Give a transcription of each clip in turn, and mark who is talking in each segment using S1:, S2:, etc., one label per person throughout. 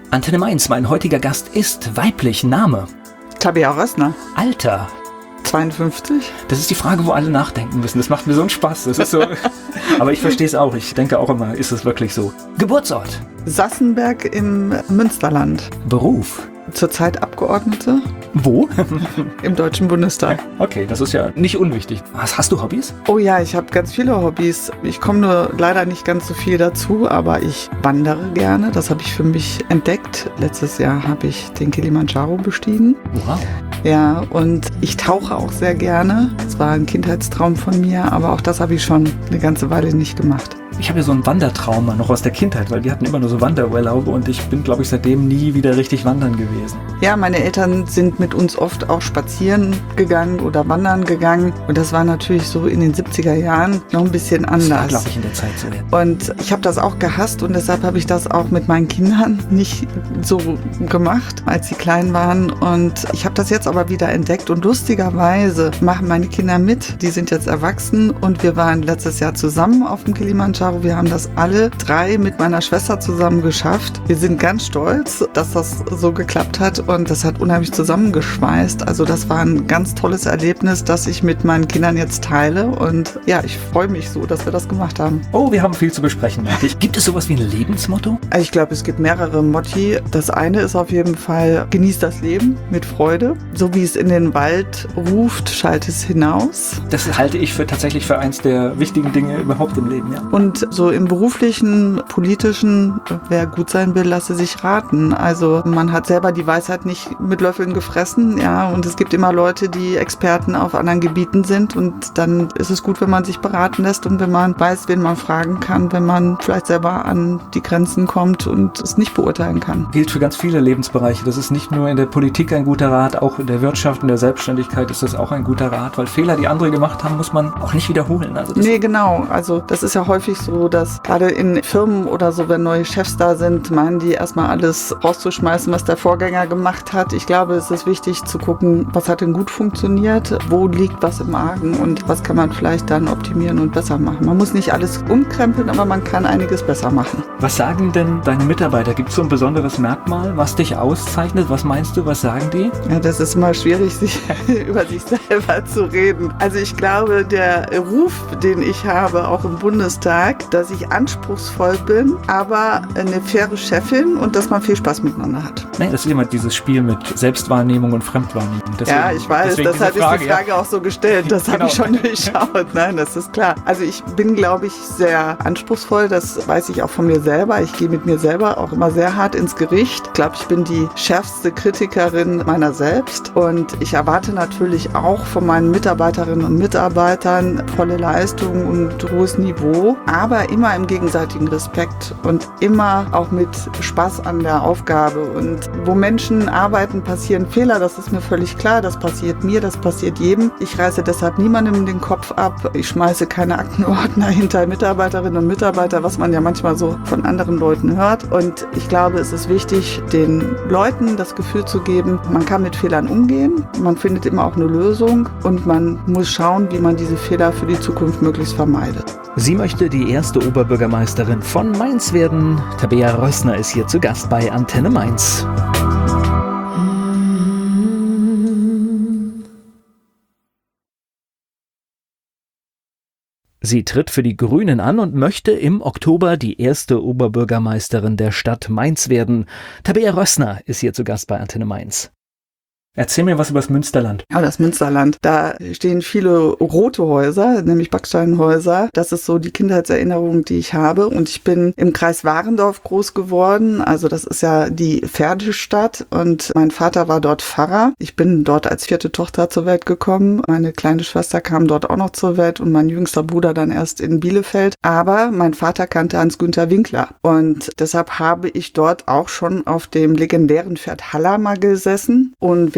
S1: Antenne Mainz, mein heutiger Gast ist weiblich. Name?
S2: Tabea Rössner.
S1: Alter?
S2: 52.
S1: Das ist die Frage, wo alle nachdenken müssen. Das macht mir so einen Spaß. Das ist so. Aber ich verstehe es auch. Ich denke auch immer, ist es wirklich so. Geburtsort?
S2: Sassenberg im Münsterland.
S1: Beruf?
S2: Zurzeit Abgeordnete.
S1: Wo?
S2: Im Deutschen Bundestag.
S1: Okay, das ist ja nicht unwichtig. Hast du Hobbys?
S2: Oh ja, ich habe ganz viele Hobbys. Ich komme nur leider nicht ganz so viel dazu, aber ich wandere gerne. Das habe ich für mich entdeckt. Letztes Jahr habe ich den Kilimanjaro bestiegen.
S1: Wow.
S2: Ja, und ich tauche auch sehr gerne. Das war ein Kindheitstraum von mir, aber auch das habe ich schon eine ganze Weile nicht gemacht.
S1: Ich habe ja so ein Wandertrauma noch aus der Kindheit, weil wir hatten immer nur so Wanderurlaube und ich bin, glaube ich, seitdem nie wieder richtig wandern gewesen.
S2: Ja, meine Eltern sind mit uns oft auch spazieren gegangen oder wandern gegangen und das war natürlich so in den 70er Jahren noch ein bisschen anders.
S1: Das war, glaube ich, in der Zeit so.
S2: Und ich habe das auch gehasst und deshalb habe ich das auch mit meinen Kindern nicht so gemacht, als sie klein waren. Und ich habe das jetzt aber wieder entdeckt und lustigerweise machen meine Kinder mit. Die sind jetzt erwachsen und wir waren letztes Jahr zusammen auf dem Kilimanjaro. Wir haben das alle 3 mit meiner Schwester zusammen geschafft. Wir sind ganz stolz, dass das so geklappt hat und das hat unheimlich zusammengeschweißt. Also das war ein ganz tolles Erlebnis, das ich mit meinen Kindern jetzt teile und ja, ich freue mich so, dass wir das gemacht haben.
S1: Oh, wir haben viel zu besprechen, merke ich. Gibt es sowas wie ein Lebensmotto?
S2: Ich glaube, es gibt mehrere Motti. Das eine ist auf jeden Fall, genieß das Leben mit Freude. So wie es in den Wald ruft, schallt es hinaus.
S1: Das halte ich tatsächlich für eins der wichtigen Dinge überhaupt im Leben, ja.
S2: Und so im beruflichen, politischen, wer gut sein will, lasse sich raten. Also man hat selber die Weisheit nicht mit Löffeln gefressen, ja, und es gibt immer Leute, die Experten auf anderen Gebieten sind und dann ist es gut, wenn man sich beraten lässt und wenn man weiß, wen man fragen kann, wenn man vielleicht selber an die Grenzen kommt und es nicht beurteilen kann.
S1: Gilt für ganz viele Lebensbereiche. Das ist nicht nur in der Politik ein guter Rat, auch in der Wirtschaft, in der Selbstständigkeit ist das auch ein guter Rat, weil Fehler, die andere gemacht haben, muss man auch nicht wiederholen. Also
S2: nee, genau. Also das ist ja häufig so, dass gerade in Firmen oder so, wenn neue Chefs da sind, meinen die erstmal alles rauszuschmeißen, was der Vorgänger gemacht hat. Ich glaube, es ist wichtig zu gucken, was hat denn gut funktioniert, wo liegt was im Argen und was kann man vielleicht dann optimieren und besser machen. Man muss nicht alles umkrempeln, aber man kann einiges besser machen.
S1: Was sagen denn deine Mitarbeiter? Gibt es so ein besonderes Merkmal, was dich auszeichnet? Was meinst du, was sagen die?
S2: Ja, das ist mal schwierig, sich über sich selber zu reden. Also ich glaube, der Ruf, den ich habe, auch im Bundestag, dass ich anspruchsvoll bin, aber eine faire Chefin und dass man viel Spaß miteinander hat.
S1: Nein, das ist immer dieses Spiel mit Selbstwahrnehmung und Fremdwahrnehmung. Deswegen,
S2: ja, ich weiß, deshalb ist die Frage auch so gestellt. Das habe ich schon durchschaut. Nein, das ist klar. Also ich bin, glaube ich, sehr anspruchsvoll. Das weiß ich auch von mir selber. Ich gehe mit mir selber auch immer sehr hart ins Gericht. Ich glaube, ich bin die schärfste Kritikerin meiner selbst. Und ich erwarte natürlich auch von meinen Mitarbeiterinnen und Mitarbeitern volle Leistung und hohes Niveau. Aber immer im gegenseitigen Respekt und immer auch mit Spaß an der Aufgabe. Und wo Menschen arbeiten, passieren Fehler, das ist mir völlig klar. Das passiert mir, das passiert jedem. Ich reiße deshalb niemandem den Kopf ab. Ich schmeiße keine Aktenordner hinter Mitarbeiterinnen und Mitarbeiter, was man ja manchmal so von anderen Leuten hört. Und ich glaube, es ist wichtig, den Leuten das Gefühl zu geben, man kann mit Fehlern umgehen, man findet immer auch eine Lösung und man muss schauen, wie man diese Fehler für die Zukunft möglichst vermeidet.
S1: Sie möchte die erste Oberbürgermeisterin von Mainz werden. Tabea Rössner ist hier zu Gast bei Antenne Mainz. Sie tritt für die Grünen an und möchte im Oktober die erste Oberbürgermeisterin der Stadt Mainz werden. Tabea Rössner ist hier zu Gast bei Antenne Mainz. Erzähl mir was über das Münsterland.
S2: Ja, das Münsterland. Da stehen viele rote Häuser, nämlich Backsteinhäuser. Das ist so die Kindheitserinnerung, die ich habe. Und ich bin im Kreis Warendorf groß geworden. Also das ist ja die Pferdestadt. Und mein Vater war dort Pfarrer. Ich bin dort als 4. Tochter zur Welt gekommen. Meine kleine Schwester kam dort auch noch zur Welt und mein jüngster Bruder dann erst in Bielefeld. Aber mein Vater kannte Hans-Günther Winkler. Und deshalb habe ich dort auch schon auf dem legendären Pferd Haller mal gesessen. Und wir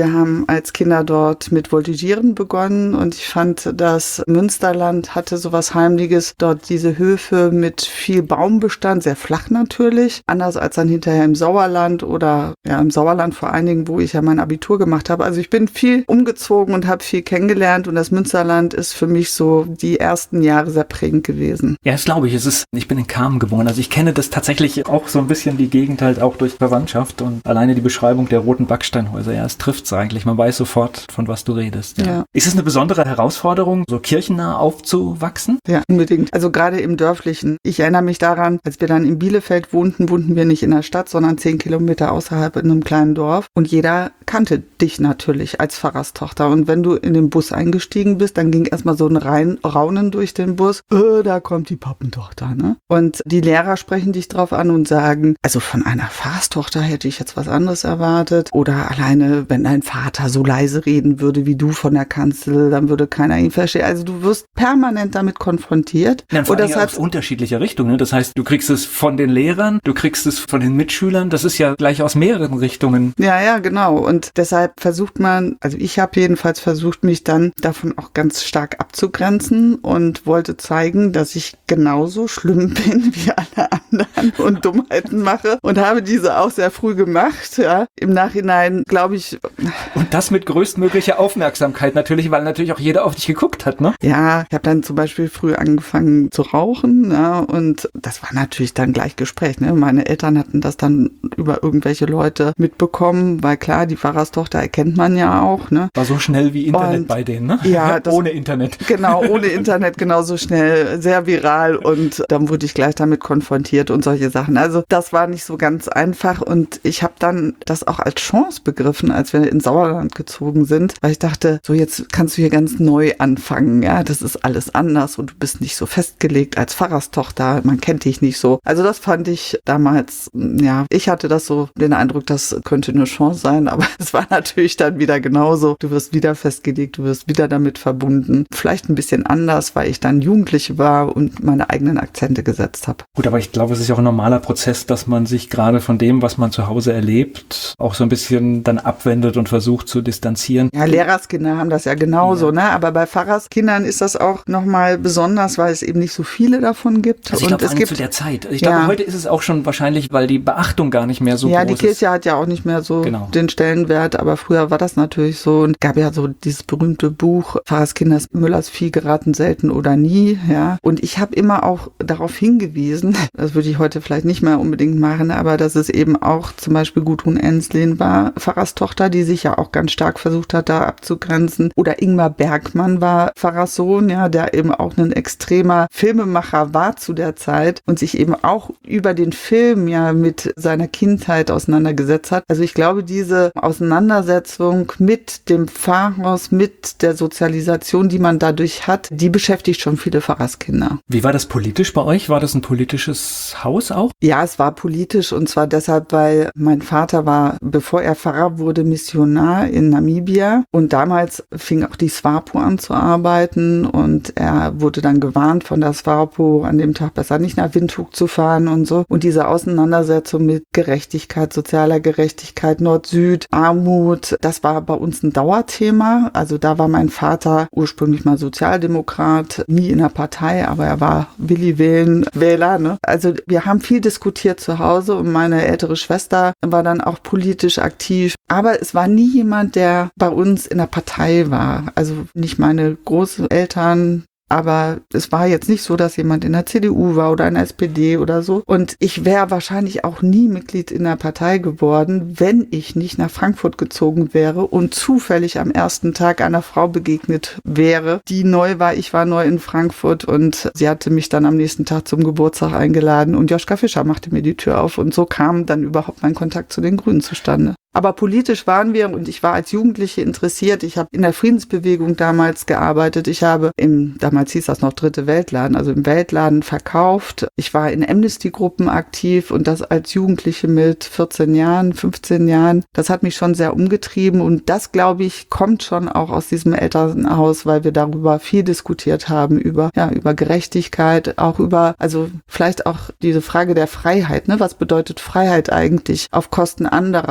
S2: wir haben als Kinder dort mit Voltigieren begonnen und ich fand, das Münsterland hatte sowas Heimliches. Dort diese Höfe mit viel Baumbestand, sehr flach natürlich, anders als dann hinterher im Sauerland oder ja im Sauerland vor allen Dingen, wo ich ja mein Abitur gemacht habe. Also ich bin viel umgezogen und habe viel kennengelernt und das Münsterland ist für mich so die ersten Jahre sehr prägend gewesen.
S1: Ja, das glaube ich. Ich bin in Kamen geboren, also ich kenne das tatsächlich auch so ein bisschen die Gegend halt auch durch Verwandtschaft und alleine die Beschreibung der roten Backsteinhäuser, ja, es trifft's eigentlich. Man weiß sofort, von was du redest. Ja. Ist es eine besondere Herausforderung, so kirchennah aufzuwachsen?
S2: Ja, unbedingt. Also gerade im Dörflichen. Ich erinnere mich daran, als wir dann in Bielefeld wohnten wir nicht in der Stadt, sondern 10 Kilometer außerhalb in einem kleinen Dorf. Und jeder kannte dich natürlich als Pfarrerstochter. Und wenn du in den Bus eingestiegen bist, dann ging erstmal so ein Raunen durch den Bus. Da kommt die Pappentochter, ne? Und die Lehrer sprechen dich drauf an und sagen, also von einer Pfarrerstochter hätte ich jetzt was anderes erwartet. Oder alleine, wenn dein Vater so leise reden würde wie du von der Kanzel, dann würde keiner ihn verstehen. Also du wirst permanent damit konfrontiert.
S1: Ja, und das hat unterschiedliche Richtungen. Ne? Das heißt, du kriegst es von den Lehrern, du kriegst es von den Mitschülern. Das ist ja gleich aus mehreren Richtungen.
S2: Ja, genau. Und deshalb versucht man, also ich habe jedenfalls versucht, mich dann davon auch ganz stark abzugrenzen und wollte zeigen, dass ich genauso schlimm bin wie alle anderen und Dummheiten mache und habe diese auch sehr früh gemacht. Ja. Im Nachhinein glaube ich.
S1: Und das mit größtmöglicher Aufmerksamkeit natürlich, weil natürlich auch jeder auf dich geguckt hat, ne?
S2: Ja, ich habe dann zum Beispiel früh angefangen zu rauchen, ja, und das war natürlich dann gleich Gespräch, ne? Meine Eltern hatten das dann über irgendwelche Leute mitbekommen, weil klar, die Pfarrerstochter erkennt man ja auch, ne?
S1: War so schnell wie Internet bei denen, ne?
S2: Ja,
S1: ohne Internet.
S2: Genau, ohne Internet genauso schnell, sehr viral und dann wurde ich gleich damit konfrontiert und solche Sachen. Also das war nicht so ganz einfach und ich habe dann das auch als Chance begriffen, als wir ins Sauerland gezogen sind, weil ich dachte, so jetzt kannst du hier ganz neu anfangen, ja, das ist alles anders und du bist nicht so festgelegt als Pfarrerstochter, man kennt dich nicht so. Also das fand ich damals, ja, ich hatte das so den Eindruck, das könnte eine Chance sein, aber es war natürlich dann wieder genauso. Du wirst wieder festgelegt, du wirst wieder damit verbunden. Vielleicht ein bisschen anders, weil ich dann Jugendliche war und meine eigenen Akzente gesetzt habe.
S1: Gut, aber ich glaube, es ist ja auch ein normaler Prozess, dass man sich gerade von dem, was man zu Hause erlebt, auch so ein bisschen dann abwendet und versucht zu distanzieren.
S2: Ja, Lehrerskinder haben das ja genauso, ja. Ne? Aber bei Pfarrerskindern ist das auch nochmal besonders, weil es eben nicht so viele davon gibt.
S1: Also ich glaube, es gibt zu der Zeit. Ich glaube, heute ist es auch schon wahrscheinlich, weil die Beachtung gar nicht mehr so groß ist.
S2: Ja, die Kirche hat ja auch nicht mehr so den Stellenwert, aber früher war das natürlich so und gab ja so dieses berühmte Buch Pfarrerskinders Müllers Vieh geraten selten oder nie, ja. Und ich habe immer auch darauf hingewiesen, das würde ich heute vielleicht nicht mehr unbedingt machen, aber dass es eben auch zum Beispiel Gudrun Enslin war, Pfarrerstochter, die sich ja auch ganz stark versucht hat, da abzugrenzen. Oder Ingmar Bergmann war Pfarrerssohn, ja, der eben auch ein extremer Filmemacher war zu der Zeit und sich eben auch über den Film ja mit seiner Kindheit auseinandergesetzt hat. Also ich glaube, diese Auseinandersetzung mit dem Pfarrhaus, mit der Sozialisation, die man dadurch hat, die beschäftigt schon viele Pfarrerskinder.
S1: Wie war das politisch bei euch? War das ein politisches Haus auch?
S2: Ja, es war politisch und zwar deshalb, weil mein Vater war, bevor er Pfarrer wurde, Missionar in Namibia und damals fing auch die SWAPO an zu arbeiten und er wurde dann gewarnt von der SWAPO, an dem Tag besser nicht nach Windhoek zu fahren und so. Und diese Auseinandersetzung mit Gerechtigkeit, sozialer Gerechtigkeit, Nord-Süd, Armut, das war bei uns ein Dauerthema. Also da war mein Vater ursprünglich mal Sozialdemokrat, nie in der Partei, aber er war Willi-Wähler, ne? Also wir haben viel diskutiert zu Hause und meine ältere Schwester war dann auch politisch aktiv. Aber es war nie jemand, der bei uns in der Partei war. Also nicht meine Großeltern, aber es war jetzt nicht so, dass jemand in der CDU war oder in der SPD oder so. Und ich wäre wahrscheinlich auch nie Mitglied in der Partei geworden, wenn ich nicht nach Frankfurt gezogen wäre und zufällig am ersten Tag einer Frau begegnet wäre, die neu war. Ich war neu in Frankfurt und sie hatte mich dann am nächsten Tag zum Geburtstag eingeladen und Joschka Fischer machte mir die Tür auf und so kam dann überhaupt mein Kontakt zu den Grünen zustande. Aber politisch waren wir und ich war als Jugendliche interessiert. Ich habe in der Friedensbewegung damals gearbeitet. Ich habe damals hieß das noch Dritte Weltladen, also im Weltladen verkauft. Ich war in Amnesty-Gruppen aktiv und das als Jugendliche mit 14 Jahren, 15 Jahren. Das hat mich schon sehr umgetrieben und das, glaube ich, kommt schon auch aus diesem Elternhaus, weil wir darüber viel diskutiert haben, über Gerechtigkeit, auch also vielleicht auch diese Frage der Freiheit, ne? Was bedeutet Freiheit eigentlich auf Kosten anderer oder die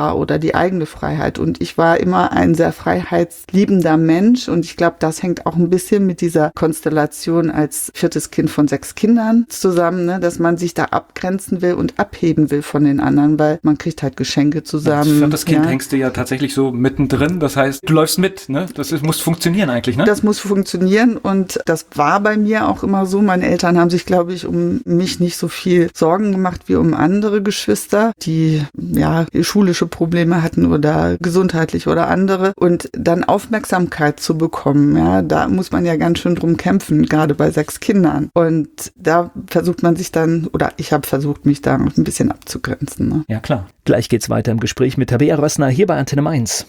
S2: die eigene Freiheit. Und ich war immer ein sehr freiheitsliebender Mensch und ich glaube, das hängt auch ein bisschen mit dieser Konstellation als 4. Kind von 6 Kindern zusammen, ne? Dass man sich da abgrenzen will und abheben will von den anderen, weil man kriegt halt Geschenke zusammen.
S1: Als 4. Kind hängst du ja tatsächlich so mittendrin, das heißt, du läufst mit, ne? Muss funktionieren eigentlich, ne?
S2: Das muss funktionieren und das war bei mir auch immer so. Meine Eltern haben sich, glaube ich, um mich nicht so viel Sorgen gemacht wie um andere Geschwister, die schulische Probleme hatten oder gesundheitlich oder andere. Und dann Aufmerksamkeit zu bekommen, ja, da muss man ja ganz schön drum kämpfen, gerade bei 6 Kindern. Und da versucht man sich dann, oder ich habe versucht, mich da ein bisschen abzugrenzen. Ne?
S1: Ja, klar. Gleich geht's weiter im Gespräch mit Tabea Rössner hier bei Antenne Mainz.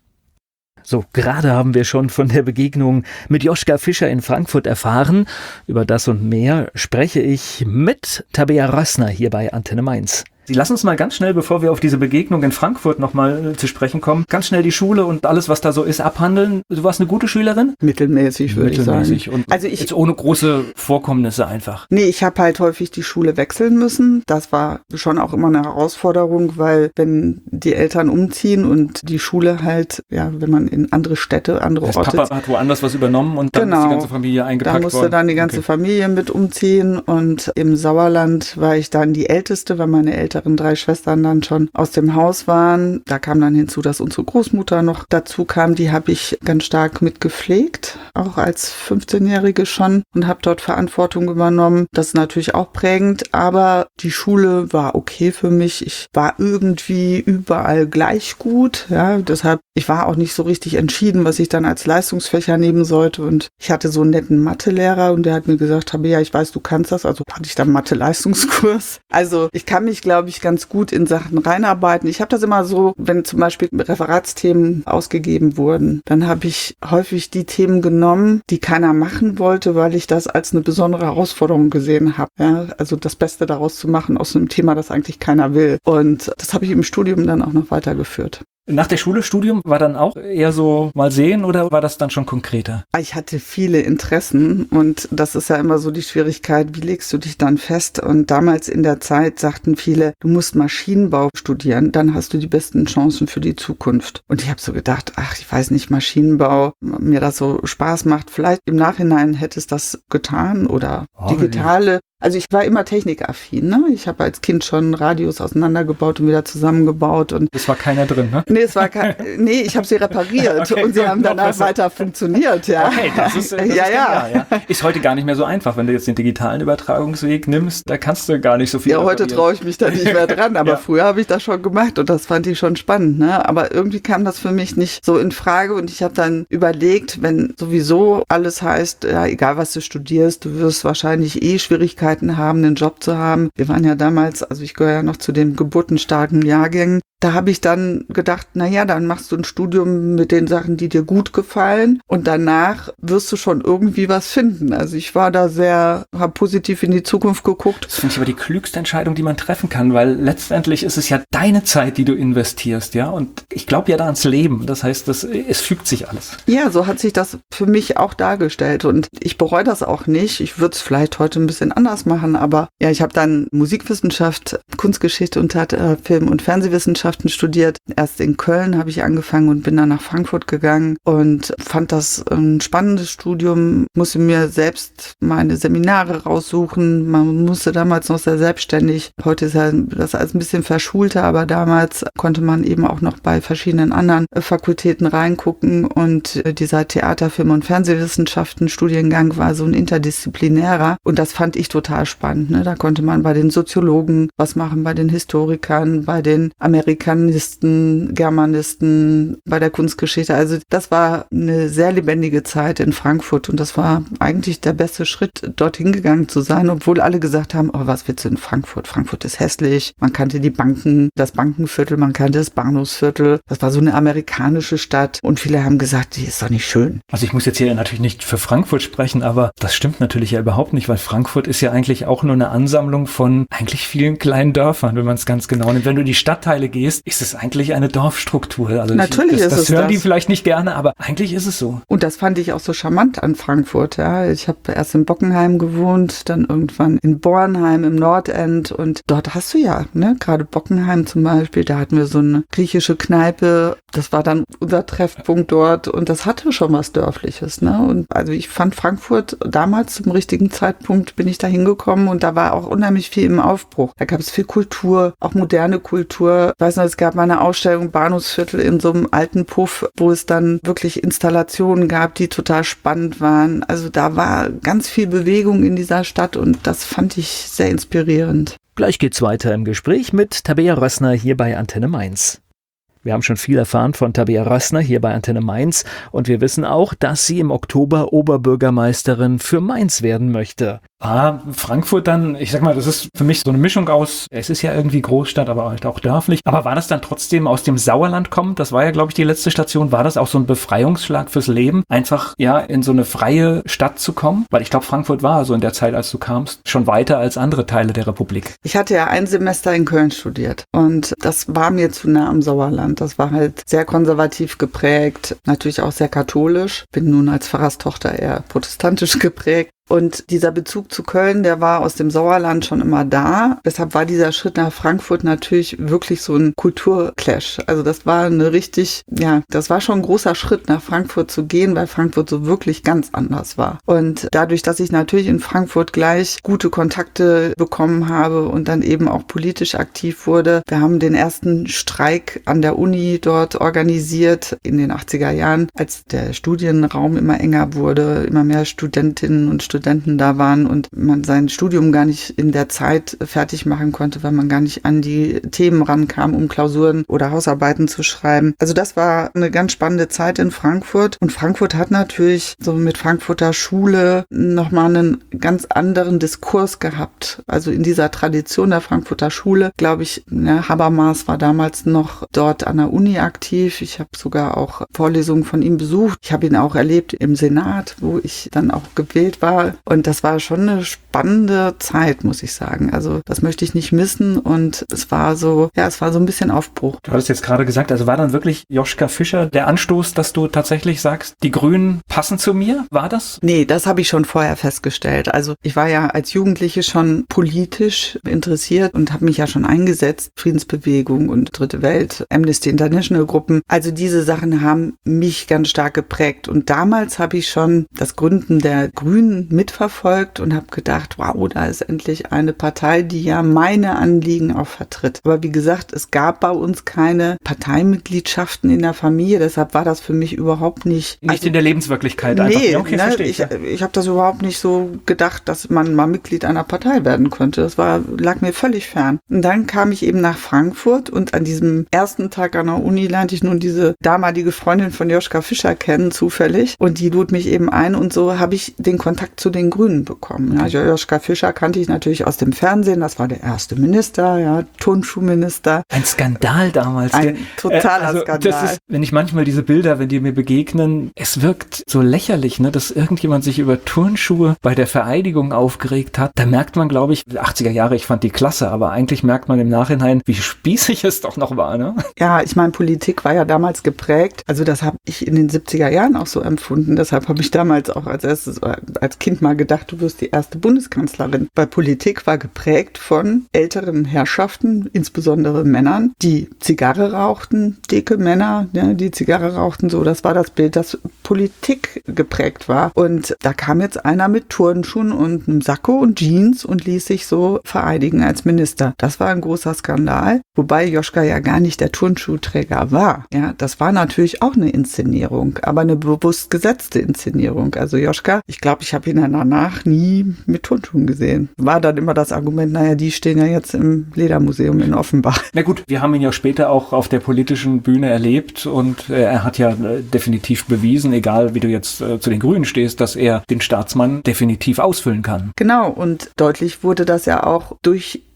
S1: So, gerade haben wir schon von der Begegnung mit Joschka Fischer in Frankfurt erfahren. Über das und mehr spreche ich mit Tabea Rössner hier bei Antenne Mainz. Sie lassen uns mal ganz schnell, bevor wir auf diese Begegnung in Frankfurt nochmal zu sprechen kommen, ganz schnell die Schule und alles, was da so ist, abhandeln. Du warst eine gute Schülerin?
S2: Mittelmäßig, würde ich sagen.
S1: Und also jetzt ohne große Vorkommnisse einfach.
S2: Nee, ich habe halt häufig die Schule wechseln müssen. Das war schon auch immer eine Herausforderung, weil wenn die Eltern umziehen und die Schule halt, wenn man in andere Städte, andere Orte...
S1: Papa hat woanders was übernommen und dann ist die ganze Familie eingepackt worden.
S2: Da musste dann die ganze Familie mit umziehen und im Sauerland war ich dann die Älteste, weil meine Eltern 3 Schwestern dann schon aus dem Haus waren. Da kam dann hinzu, dass unsere Großmutter noch dazu kam. Die habe ich ganz stark mitgepflegt, auch als 15-Jährige schon und habe dort Verantwortung übernommen. Das ist natürlich auch prägend, aber die Schule war okay für mich. Ich war irgendwie überall gleich gut. Ja, deshalb, ich war auch nicht so richtig entschieden, was ich dann als Leistungsfächer nehmen sollte und ich hatte so einen netten Mathelehrer und der hat mir gesagt, Tabea, ich weiß, du kannst das. Also hatte ich dann Mathe-Leistungskurs. Also ich kann mich, glaube ich, ganz gut in Sachen reinarbeiten. Ich habe das immer so, wenn zum Beispiel Referatsthemen ausgegeben wurden, dann habe ich häufig die Themen genommen, die keiner machen wollte, weil ich das als eine besondere Herausforderung gesehen habe. Ja, also das Beste daraus zu machen aus einem Thema, das eigentlich keiner will. Und das habe ich im Studium dann auch noch weitergeführt.
S1: Nach der Schule, Studium, war dann auch eher so mal sehen oder war das dann schon konkreter?
S2: Ich hatte viele Interessen und das ist ja immer so die Schwierigkeit, wie legst du dich dann fest? Und damals in der Zeit sagten viele, du musst Maschinenbau studieren, dann hast du die besten Chancen für die Zukunft. Und ich habe so gedacht, ich weiß nicht, Maschinenbau, mir das so Spaß macht, vielleicht im Nachhinein hätte es das getan oder digitale. Also ich war immer technikaffin, ne? Ich habe als Kind schon Radios auseinandergebaut und wieder zusammengebaut. Und
S1: es war keiner drin, ne?
S2: Nee, ich habe sie repariert und sie haben danach weiter funktioniert, ja.
S1: Okay, das ist ja. Ist heute gar nicht mehr so einfach, wenn du jetzt den digitalen Übertragungsweg nimmst, da kannst du gar nicht so viel.
S2: Ja, heute traue ich mich da nicht mehr dran, aber früher habe ich das schon gemacht und das fand ich schon spannend, ne? Aber irgendwie kam das für mich nicht so in Frage und ich habe dann überlegt, wenn sowieso alles heißt, ja, egal was du studierst, du wirst wahrscheinlich Schwierigkeiten haben, einen Job zu haben. Wir waren ja damals, also ich gehöre ja noch zu den geburtenstarken Jahrgängen. Da habe ich dann gedacht, dann machst du ein Studium mit den Sachen, die dir gut gefallen und danach wirst du schon irgendwie was finden. Also ich war da habe positiv in die Zukunft geguckt.
S1: Das finde ich aber die klügste Entscheidung, die man treffen kann, weil letztendlich ist es ja deine Zeit, die du investierst, ja, und ich glaube ja da ans Leben. Das heißt, es fügt sich alles.
S2: Ja, so hat sich das für mich auch dargestellt und ich bereue das auch nicht. Ich würde es vielleicht heute ein bisschen anders machen, aber ja, ich habe dann Musikwissenschaft, Kunstgeschichte und Film- und Fernsehwissenschaften studiert. Erst in Köln habe ich angefangen und bin dann nach Frankfurt gegangen und fand das ein spannendes Studium, musste mir selbst meine Seminare raussuchen. Man musste damals noch sehr selbstständig. Heute ist ja das alles ein bisschen verschulter, aber damals konnte man eben auch noch bei verschiedenen anderen Fakultäten reingucken und dieser Theater-, Film- und Fernsehwissenschaften Studiengang war so ein interdisziplinärer und das fand ich total spannend. Ne? Da konnte man bei den Soziologen was machen, bei den Historikern, bei den Amerikanisten, Germanisten, bei der Kunstgeschichte. Also das war eine sehr lebendige Zeit in Frankfurt und das war eigentlich der beste Schritt, dorthin gegangen zu sein, obwohl alle gesagt haben, was willst du in Frankfurt? Frankfurt ist hässlich. Man kannte die Banken, das Bankenviertel, man kannte das Bahnhofsviertel. Das war so eine amerikanische Stadt und viele haben gesagt, die ist doch nicht schön.
S1: Also ich muss jetzt hier natürlich nicht für Frankfurt sprechen, aber das stimmt natürlich ja überhaupt nicht, weil Frankfurt ist ja eigentlich auch nur eine Ansammlung von eigentlich vielen kleinen Dörfern, wenn man es ganz genau nimmt. Wenn du in die Stadtteile gehst, gehst, ist es eigentlich eine Dorfstruktur. Also
S2: natürlich ist es
S1: das hören die vielleicht nicht gerne, aber eigentlich ist es so.
S2: Und das fand ich auch so charmant an Frankfurt. Ja. Ich habe erst in Bockenheim gewohnt, dann irgendwann in Bornheim im Nordend und dort hast du ja, ne, gerade Bockenheim zum Beispiel, da hatten wir so eine griechische Kneipe, das war dann unser Treffpunkt dort und das hatte schon was Dörfliches. Ne. Und also ich fand Frankfurt damals zum richtigen Zeitpunkt bin ich da hingekommen und da war auch unheimlich viel im Aufbruch. Da gab es viel Kultur, auch moderne Kultur. Ich weiß noch, es gab mal eine Ausstellung Bahnhofsviertel in so einem alten Puff, wo es dann wirklich Installationen gab, die total spannend waren. Also da war ganz viel Bewegung in dieser Stadt und das fand ich sehr inspirierend.
S3: Gleich geht's weiter im Gespräch mit Tabea Rössner hier bei Antenne Mainz. Wir haben schon viel erfahren von Tabea Rössner hier bei Antenne Mainz und wir wissen auch, dass sie im Oktober Oberbürgermeisterin für Mainz werden möchte.
S1: Frankfurt dann, ich sag mal, das ist für mich so eine Mischung aus, es ist ja irgendwie Großstadt, aber halt auch dörflich. Aber war das dann trotzdem aus dem Sauerland kommend? Das war ja, glaube ich, die letzte Station. War das auch so ein Befreiungsschlag fürs Leben, einfach ja in so eine freie Stadt zu kommen? Weil ich glaube, Frankfurt war so in der Zeit, als du kamst, schon weiter als andere Teile der Republik.
S2: Ich hatte ja ein Semester in Köln studiert und das war mir zu nah am Sauerland. Das war halt sehr konservativ geprägt, natürlich auch sehr katholisch. Bin nun als Pfarrerstochter eher protestantisch geprägt. Und dieser Bezug zu Köln, der war aus dem Sauerland schon immer da. Deshalb war dieser Schritt nach Frankfurt natürlich wirklich so ein Kulturclash. Also das war das war schon ein großer Schritt, nach Frankfurt zu gehen, weil Frankfurt so wirklich ganz anders war. Und dadurch, dass ich natürlich in Frankfurt gleich gute Kontakte bekommen habe und dann eben auch politisch aktiv wurde. Wir haben den ersten Streik an der Uni dort organisiert in den 80er Jahren, als der Studienraum immer enger wurde, immer mehr Studentinnen und Studenten da waren und man sein Studium gar nicht in der Zeit fertig machen konnte, weil man gar nicht an die Themen rankam, um Klausuren oder Hausarbeiten zu schreiben. Also das war eine ganz spannende Zeit in Frankfurt und Frankfurt hat natürlich so mit Frankfurter Schule nochmal einen ganz anderen Diskurs gehabt. Also in dieser Tradition der Frankfurter Schule, glaube ich, Habermas war damals noch dort an der Uni aktiv. Ich habe sogar auch Vorlesungen von ihm besucht. Ich habe ihn auch erlebt im Senat, wo ich dann auch gewählt war. Und das war schon eine spannende Zeit, muss ich sagen. Also das möchte ich nicht missen und es war so ein bisschen Aufbruch.
S1: Du hattest jetzt gerade gesagt, also war dann wirklich Joschka Fischer der Anstoß, dass du tatsächlich sagst, die Grünen passen zu mir? War das?
S2: Nee, das habe ich schon vorher festgestellt. Also ich war ja als Jugendliche schon politisch interessiert und habe mich ja schon eingesetzt. Friedensbewegung und Dritte Welt, Amnesty International Gruppen. Also diese Sachen haben mich ganz stark geprägt. Und damals habe ich schon das Gründen der Grünen mitverfolgt und habe gedacht, wow, da ist endlich eine Partei, die ja meine Anliegen auch vertritt. Aber wie gesagt, es gab bei uns keine Parteimitgliedschaften in der Familie, deshalb war das für mich überhaupt nicht...
S1: Nicht in der Lebenswirklichkeit
S2: einfach. Nee,
S1: okay, verstehe
S2: ich habe das überhaupt nicht so gedacht, dass man mal Mitglied einer Partei werden könnte. Das lag mir völlig fern. Und dann kam ich eben nach Frankfurt und an diesem ersten Tag an der Uni lernte ich nun diese damalige Freundin von Joschka Fischer kennen, zufällig. Und die lud mich eben ein und so habe ich den Kontakt zu den Grünen bekommen. Ja, Joschka Fischer kannte ich natürlich aus dem Fernsehen. Das war der erste Minister, ja, Turnschuhminister.
S1: Ein Skandal damals.
S2: Ein totaler Skandal.
S1: Das ist, wenn ich manchmal diese Bilder, wenn die mir begegnen, es wirkt so lächerlich, ne, dass irgendjemand sich über Turnschuhe bei der Vereidigung aufgeregt hat. Da merkt man, glaube ich, 80er Jahre, ich fand die klasse, aber eigentlich merkt man im Nachhinein, wie spießig es doch noch war, ne?
S2: Ja, ich meine, Politik war ja damals geprägt. Also das habe ich in den 70er Jahren auch so empfunden. Deshalb habe ich damals auch als Kind mal gedacht, du wirst die erste Bundeskanzlerin. Weil Politik war geprägt von älteren Herrschaften, insbesondere Männern, die Zigarre rauchten, dicke Männer, ne, die Zigarre rauchten, so. Das war das Bild, das Politik geprägt war. Und da kam jetzt einer mit Turnschuhen und einem Sakko und Jeans und ließ sich so vereidigen als Minister. Das war ein großer Skandal, wobei Joschka ja gar nicht der Turnschuhträger war. Ja, das war natürlich auch eine Inszenierung, aber eine bewusst gesetzte Inszenierung. Also Joschka, ich glaube, ich habe ihn danach nie mit Turnschuhen gesehen. War dann immer das Argument, naja, die stehen ja jetzt im Ledermuseum in Offenbach.
S1: Na gut, wir haben ihn ja später auch auf der politischen Bühne erlebt und er hat ja definitiv bewiesen, egal wie du jetzt zu den Grünen stehst, dass er den Staatsmann definitiv ausfüllen kann.
S2: Genau, und deutlich wurde das ja auch durch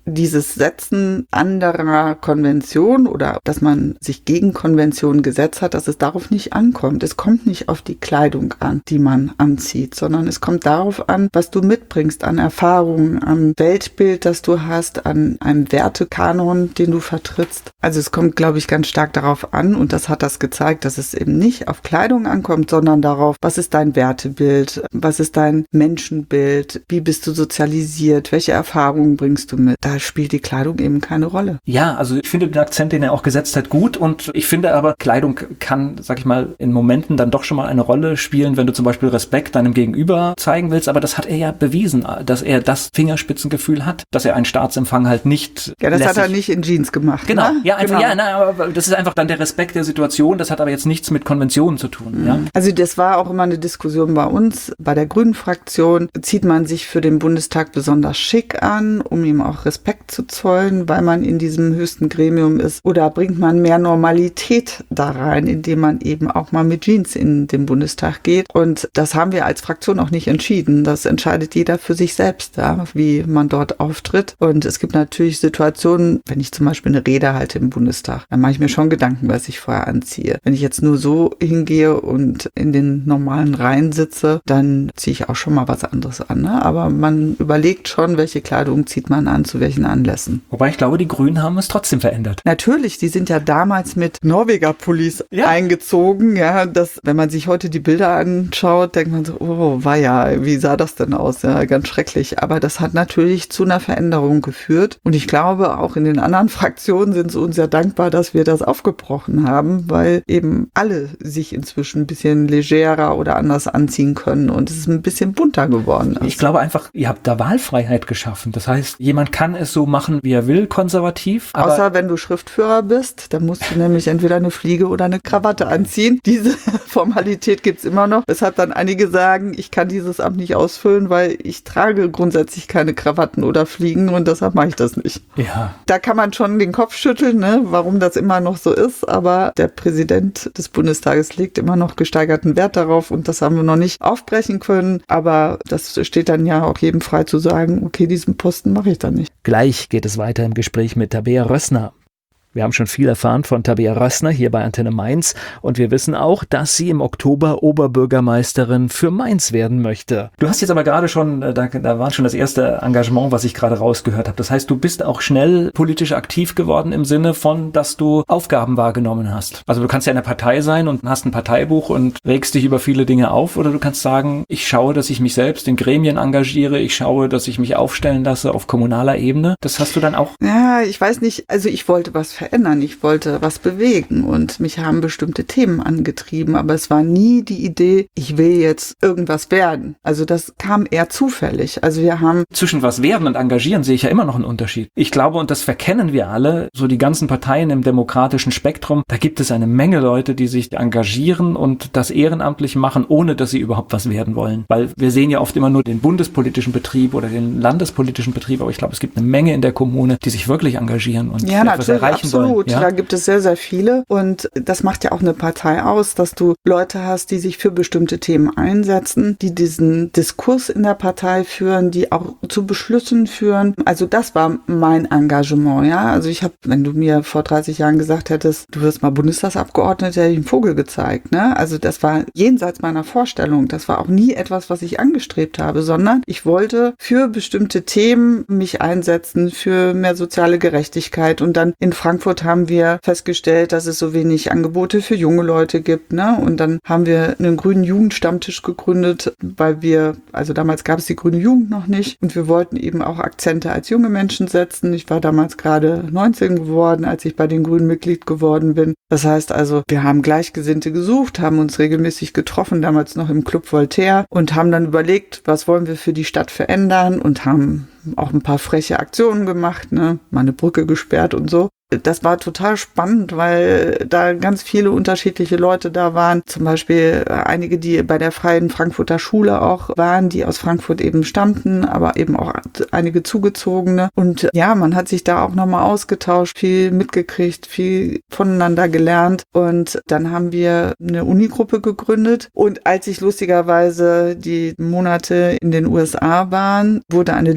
S2: dieses Setzen anderer Konventionen oder dass man sich gegen Konventionen gesetzt hat, dass es darauf nicht ankommt. Es kommt nicht auf die Kleidung an, die man anzieht, sondern es kommt darauf an, was du mitbringst an Erfahrungen, am Weltbild, das du hast, an einem Wertekanon, den du vertrittst. Also es kommt, glaube ich, ganz stark darauf an und das hat das gezeigt, dass es eben nicht auf Kleidung ankommt, sondern darauf, was ist dein Wertebild, was ist dein Menschenbild, wie bist du sozialisiert, welche Erfahrungen bringst du mit. Da spielt die Kleidung eben keine Rolle.
S1: Ja, also ich finde den Akzent, den er auch gesetzt hat, gut und ich finde aber, Kleidung kann, sag ich mal, in Momenten dann doch schon mal eine Rolle spielen, wenn du zum Beispiel Respekt deinem Gegenüber zeigen willst, aber das hat er ja bewiesen, dass er das Fingerspitzengefühl hat, dass er einen Staatsempfang halt nicht
S2: Ja, das
S1: lässig.
S2: Hat er nicht in Jeans gemacht.
S1: Genau,
S2: ne?
S1: ja, einfach, genau. Aber das ist einfach dann der Respekt der Situation, das hat aber jetzt nichts mit Konventionen zu tun. Ja?
S2: Also das war auch immer eine Diskussion bei uns, bei der Grünen-Fraktion. Zieht man sich für den Bundestag besonders schick an, um ihm auch Respekt zu zollen, weil man in diesem höchsten Gremium ist? Oder bringt man mehr Normalität da rein, indem man eben auch mal mit Jeans in den Bundestag geht? Und das haben wir als Fraktion auch nicht entschieden. Das entscheidet jeder für sich selbst, ja, wie man dort auftritt. Und es gibt natürlich Situationen, wenn ich zum Beispiel eine Rede halte im Bundestag, dann mache ich mir schon Gedanken, was ich vorher anziehe. Wenn ich jetzt nur so hingehe und in den normalen Reihen sitze, dann ziehe ich auch schon mal was anderes an. Ne? Aber man überlegt schon, welche Kleidung zieht man an, zu welchen Anlässen.
S1: Wobei ich glaube, die Grünen haben es trotzdem verändert.
S2: Natürlich, die sind ja damals mit Norweger-Pullis eingezogen. Ja, das, wenn man sich heute die Bilder anschaut, denkt man so, oh, weia, wie sah das denn aus? Ja, ganz schrecklich. Aber das hat natürlich zu einer Veränderung geführt. Und ich glaube, auch in den anderen Fraktionen sind sie uns ja dankbar, dass wir das aufgebrochen haben, weil eben alle sich inzwischen ein bisschen legerer oder anders anziehen können und es ist ein bisschen bunter geworden ist.
S1: Ich glaube einfach, ihr habt da Wahlfreiheit geschaffen. Das heißt, jemand kann es so machen, wie er will, konservativ. Aber
S2: außer wenn du Schriftführer bist, dann musst du nämlich entweder eine Fliege oder eine Krawatte anziehen. Diese Formalität gibt's immer noch. Weshalb dann einige sagen, ich kann dieses Amt nicht ausfüllen, weil ich trage grundsätzlich keine Krawatten oder Fliegen und deshalb mache ich das nicht.
S1: Ja.
S2: Da kann man schon den Kopf schütteln, ne, warum das immer noch so ist, aber der Präsident des Bundestages legt immer noch gesteigerten Wert darauf und das haben wir noch nicht aufbrechen können, aber das steht dann ja auch jedem frei zu sagen, okay, diesen Posten mache ich dann nicht.
S3: Gleich geht es weiter im Gespräch mit Tabea Rössner. Wir haben schon viel erfahren von Tabea Rössner hier bei Antenne Mainz und wir wissen auch, dass sie im Oktober Oberbürgermeisterin für Mainz werden möchte. Du hast jetzt aber gerade schon, da war schon das erste Engagement, was ich gerade rausgehört habe. Das heißt, du bist auch schnell politisch aktiv geworden im Sinne von, dass du Aufgaben wahrgenommen hast. Also du kannst ja in der Partei sein und hast ein Parteibuch und regst dich über viele Dinge auf oder du kannst sagen, ich schaue, dass ich mich selbst in Gremien engagiere, ich schaue, dass ich mich aufstellen lasse auf kommunaler Ebene. Das hast du dann auch?
S2: Ja, ich weiß nicht, also ich wollte was verändern, ich wollte was bewegen und mich haben bestimmte Themen angetrieben, aber es war nie die Idee, ich will jetzt irgendwas werden. Also das kam eher zufällig. Also wir haben
S1: zwischen was werden und engagieren sehe ich ja immer noch einen Unterschied. Ich glaube, und das verkennen wir alle, so die ganzen Parteien im demokratischen Spektrum, da gibt es eine Menge Leute, die sich engagieren und das ehrenamtlich machen, ohne dass sie überhaupt was werden wollen. Weil wir sehen ja oft immer nur den bundespolitischen Betrieb oder den landespolitischen Betrieb, aber ich glaube, es gibt eine Menge in der Kommune, die sich wirklich engagieren und etwas erreichen wollen.
S2: Absolut, ja? Da gibt es sehr, sehr viele und das macht ja auch eine Partei aus, dass du Leute hast, die sich für bestimmte Themen einsetzen, die diesen Diskurs in der Partei führen, die auch zu Beschlüssen führen. Also das war mein Engagement, ja. Also ich habe, wenn du mir vor 30 Jahren gesagt hättest, du wirst mal Bundestagsabgeordnete, hätte ich einen Vogel gezeigt, ne? Also das war jenseits meiner Vorstellung. Das war auch nie etwas, was ich angestrebt habe, sondern ich wollte für bestimmte Themen mich einsetzen, für mehr soziale Gerechtigkeit und dann in Frankfurt haben wir festgestellt, dass es so wenig Angebote für junge Leute gibt, ne? Und dann haben wir einen grünen Jugendstammtisch gegründet, weil wir, also damals gab es die grüne Jugend noch nicht und wir wollten eben auch Akzente als junge Menschen setzen. Ich war damals gerade 19 geworden, als ich bei den Grünen Mitglied geworden bin. Das heißt also, wir haben Gleichgesinnte gesucht, haben uns regelmäßig getroffen, damals noch im Club Voltaire und haben dann überlegt, was wollen wir für die Stadt verändern und haben auch ein paar freche Aktionen gemacht, ne? Mal eine Brücke gesperrt und so. Das war total spannend, weil da ganz viele unterschiedliche Leute da waren. Zum Beispiel einige, die bei der Freien Frankfurter Schule auch waren, die aus Frankfurt eben stammten, aber eben auch einige Zugezogene. Und ja, man hat sich da auch nochmal ausgetauscht, viel mitgekriegt, viel voneinander gelernt. Und dann haben wir eine Unigruppe gegründet. Und als ich lustigerweise die Monate in den USA waren, wurde eine Liste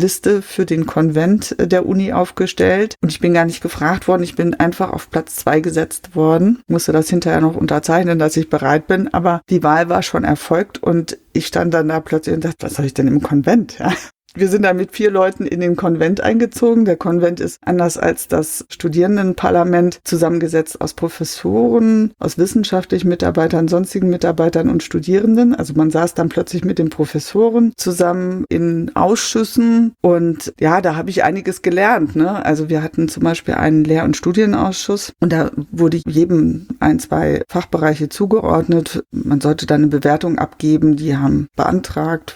S2: Liste für den Konvent der Uni aufgestellt und ich bin gar nicht gefragt worden. Ich bin einfach auf Platz 2 gesetzt worden. Musste das hinterher noch unterzeichnen, dass ich bereit bin, aber die Wahl war schon erfolgt und ich stand dann da plötzlich und dachte, was soll ich denn im Konvent? Ja. Wir sind da mit 4 Leuten in den Konvent eingezogen. Der Konvent ist anders als das Studierendenparlament zusammengesetzt aus Professoren, aus wissenschaftlichen Mitarbeitern, sonstigen Mitarbeitern und Studierenden. Also man saß dann plötzlich mit den Professoren zusammen in Ausschüssen und ja, da habe ich einiges gelernt. Ne? Also wir hatten zum Beispiel einen Lehr- und Studienausschuss und da wurde jedem 1, 2 Fachbereiche zugeordnet. Man sollte dann eine Bewertung abgeben. Die haben beantragt,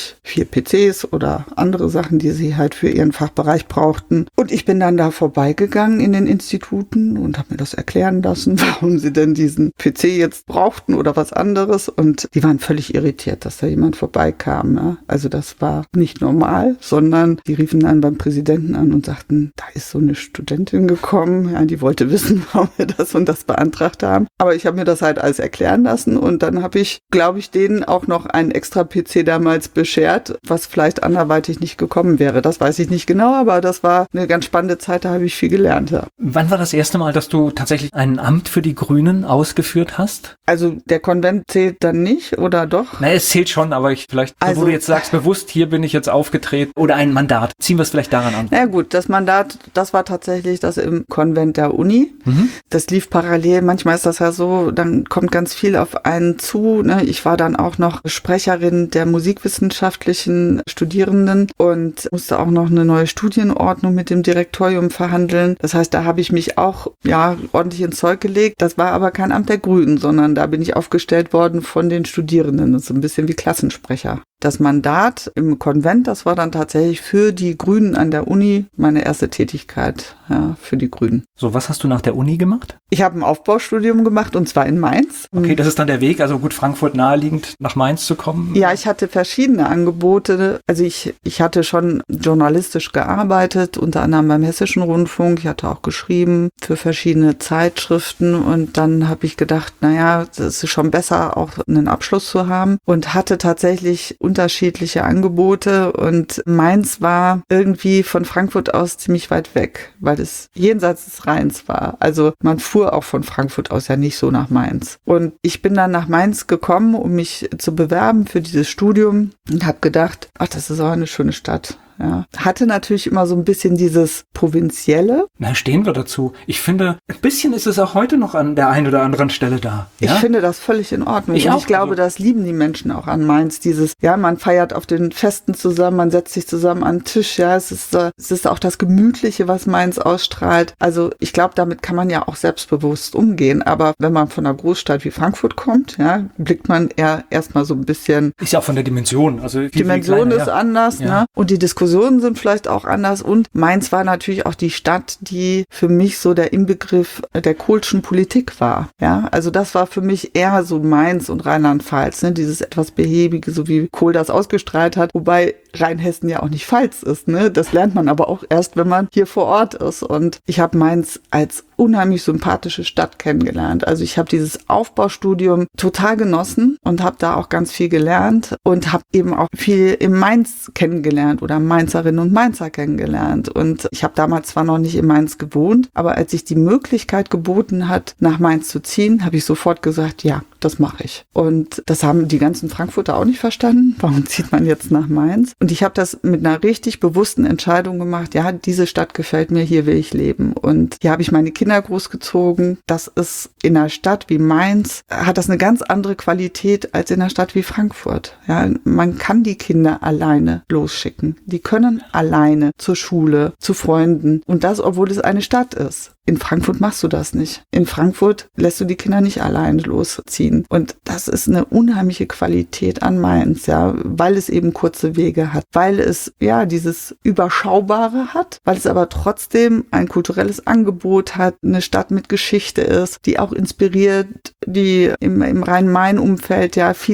S2: 4 PCs oder andere Sachen, die sie halt für ihren Fachbereich brauchten. Und ich bin dann da vorbeigegangen in den Instituten und habe mir das erklären lassen, warum sie denn diesen PC jetzt brauchten oder was anderes. Und die waren völlig irritiert, dass da jemand vorbeikam. Ja? Also das war nicht normal, sondern die riefen dann beim Präsidenten an und sagten, da ist so eine Studentin gekommen, ja, die wollte wissen, warum wir das und das beantragt haben. Aber ich habe mir das halt alles erklären lassen und dann habe ich, glaube ich, denen auch noch einen extra PC damals beschert, was vielleicht anderweitig nicht gekommen wäre. Das weiß ich nicht genau, aber das war eine ganz spannende Zeit, da habe ich viel gelernt. Ja.
S1: Wann war das erste Mal, dass du tatsächlich ein Amt für die Grünen ausgeführt hast?
S2: Also der Konvent zählt dann nicht, oder doch?
S1: Na, es zählt schon, aber wo du jetzt sagst, bewusst, hier bin ich jetzt aufgetreten oder ein Mandat. Ziehen wir es vielleicht daran an.
S2: Na gut, das Mandat, das war tatsächlich das im Konvent der Uni. Mhm. Das lief parallel. Manchmal ist das ja so, dann kommt ganz viel auf einen zu. Ne? Ich war dann auch noch Sprecherin der musikwissenschaftlichen Studierenden und musste auch noch eine neue Studienordnung mit dem Direktorium verhandeln. Das heißt, da habe ich mich auch ordentlich ins Zeug gelegt. Das war aber kein Amt der Grünen, sondern da bin ich aufgestellt worden von den Studierenden. Das ist ein bisschen wie Klassensprecher. Das Mandat im Konvent, das war dann tatsächlich für die Grünen an der Uni meine erste Tätigkeit, für die Grünen.
S1: So, was hast du nach der Uni gemacht?
S2: Ich habe ein Aufbaustudium gemacht und zwar in Mainz.
S1: Okay, das ist dann der Weg, also gut, Frankfurt naheliegend, nach Mainz zu kommen?
S2: Ja, ich hatte verschiedene Angebote. Also ich hatte schon journalistisch gearbeitet, unter anderem beim Hessischen Rundfunk. Ich hatte auch geschrieben für verschiedene Zeitschriften und dann habe ich gedacht, das ist schon besser, auch einen Abschluss zu haben und hatte tatsächlich unterschiedliche Angebote und Mainz war irgendwie von Frankfurt aus ziemlich weit weg, weil es jenseits des Rheins war. Also man fuhr auch von Frankfurt aus ja nicht so nach Mainz. Und ich bin dann nach Mainz gekommen, um mich zu bewerben für dieses Studium und habe gedacht, das ist auch eine schöne Stadt. Ja. Hatte natürlich immer so ein bisschen dieses Provinzielle.
S1: Na, stehen wir dazu. Ich finde, ein bisschen ist es auch heute noch an der einen oder anderen Stelle da. Ja?
S2: Ich finde das völlig in Ordnung. Ich glaube, das lieben die Menschen auch an Mainz. Man feiert auf den Festen zusammen, man setzt sich zusammen an den Tisch. Ja, es ist auch das Gemütliche, was Mainz ausstrahlt. Also ich glaube, damit kann man ja auch selbstbewusst umgehen. Aber wenn man von einer Großstadt wie Frankfurt kommt, blickt man eher erstmal so ein bisschen.
S1: Ist ja auch von der Dimension. Also
S2: die Dimension ist anders, ne? Und die Diskussionen sind vielleicht auch anders und Mainz war natürlich auch die Stadt, die für mich so der Inbegriff der Kohlschen Politik war. Ja, also das war für mich eher so Mainz und Rheinland-Pfalz, ne? Dieses etwas Behäbige, so wie Kohl das ausgestrahlt hat, wobei Rheinhessen ja auch nicht Pfalz ist, ne? Das lernt man aber auch erst, wenn man hier vor Ort ist und ich habe Mainz als unheimlich sympathische Stadt kennengelernt. Also ich habe dieses Aufbaustudium total genossen und habe da auch ganz viel gelernt und habe eben auch viel in Mainz kennengelernt oder Mainzerinnen und Mainzer kennengelernt. Und ich habe damals zwar noch nicht in Mainz gewohnt, aber als sich die Möglichkeit geboten hat, nach Mainz zu ziehen, habe ich sofort gesagt, ja, das mache ich. Und das haben die ganzen Frankfurter auch nicht verstanden. Warum zieht man jetzt nach Mainz? Und ich habe das mit einer richtig bewussten Entscheidung gemacht. Ja, diese Stadt gefällt mir, hier will ich leben. Und hier habe ich meine Kinder großgezogen. Das ist in einer Stadt wie Mainz, hat das eine ganz andere Qualität als in einer Stadt wie Frankfurt. Ja, man kann die Kinder alleine losschicken. Die können alleine zur Schule, zu Freunden. Und das, obwohl es eine Stadt ist. In Frankfurt machst du das nicht. In Frankfurt lässt du die Kinder nicht allein losziehen. Und das ist eine unheimliche Qualität an Mainz, ja, weil es eben kurze Wege hat, weil es dieses Überschaubare hat, weil es aber trotzdem ein kulturelles Angebot hat, eine Stadt mit Geschichte ist, die auch inspiriert, die im Rhein-Main-Umfeld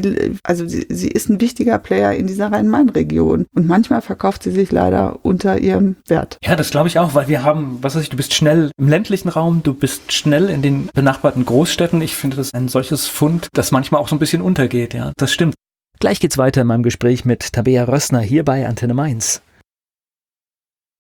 S2: sie ist ein wichtiger Player in dieser Rhein-Main-Region. Und manchmal verkauft sie sich leider unter ihrem Wert.
S1: Ja, das glaube ich auch, weil wir haben, du bist schnell im ländlichen Raum, du bist schnell in den benachbarten Großstädten. Ich finde, das ist ein solches Fund, das manchmal auch so ein bisschen untergeht. Ja, das stimmt.
S3: Gleich geht's weiter in meinem Gespräch mit Tabea Rössner hier bei Antenne Mainz.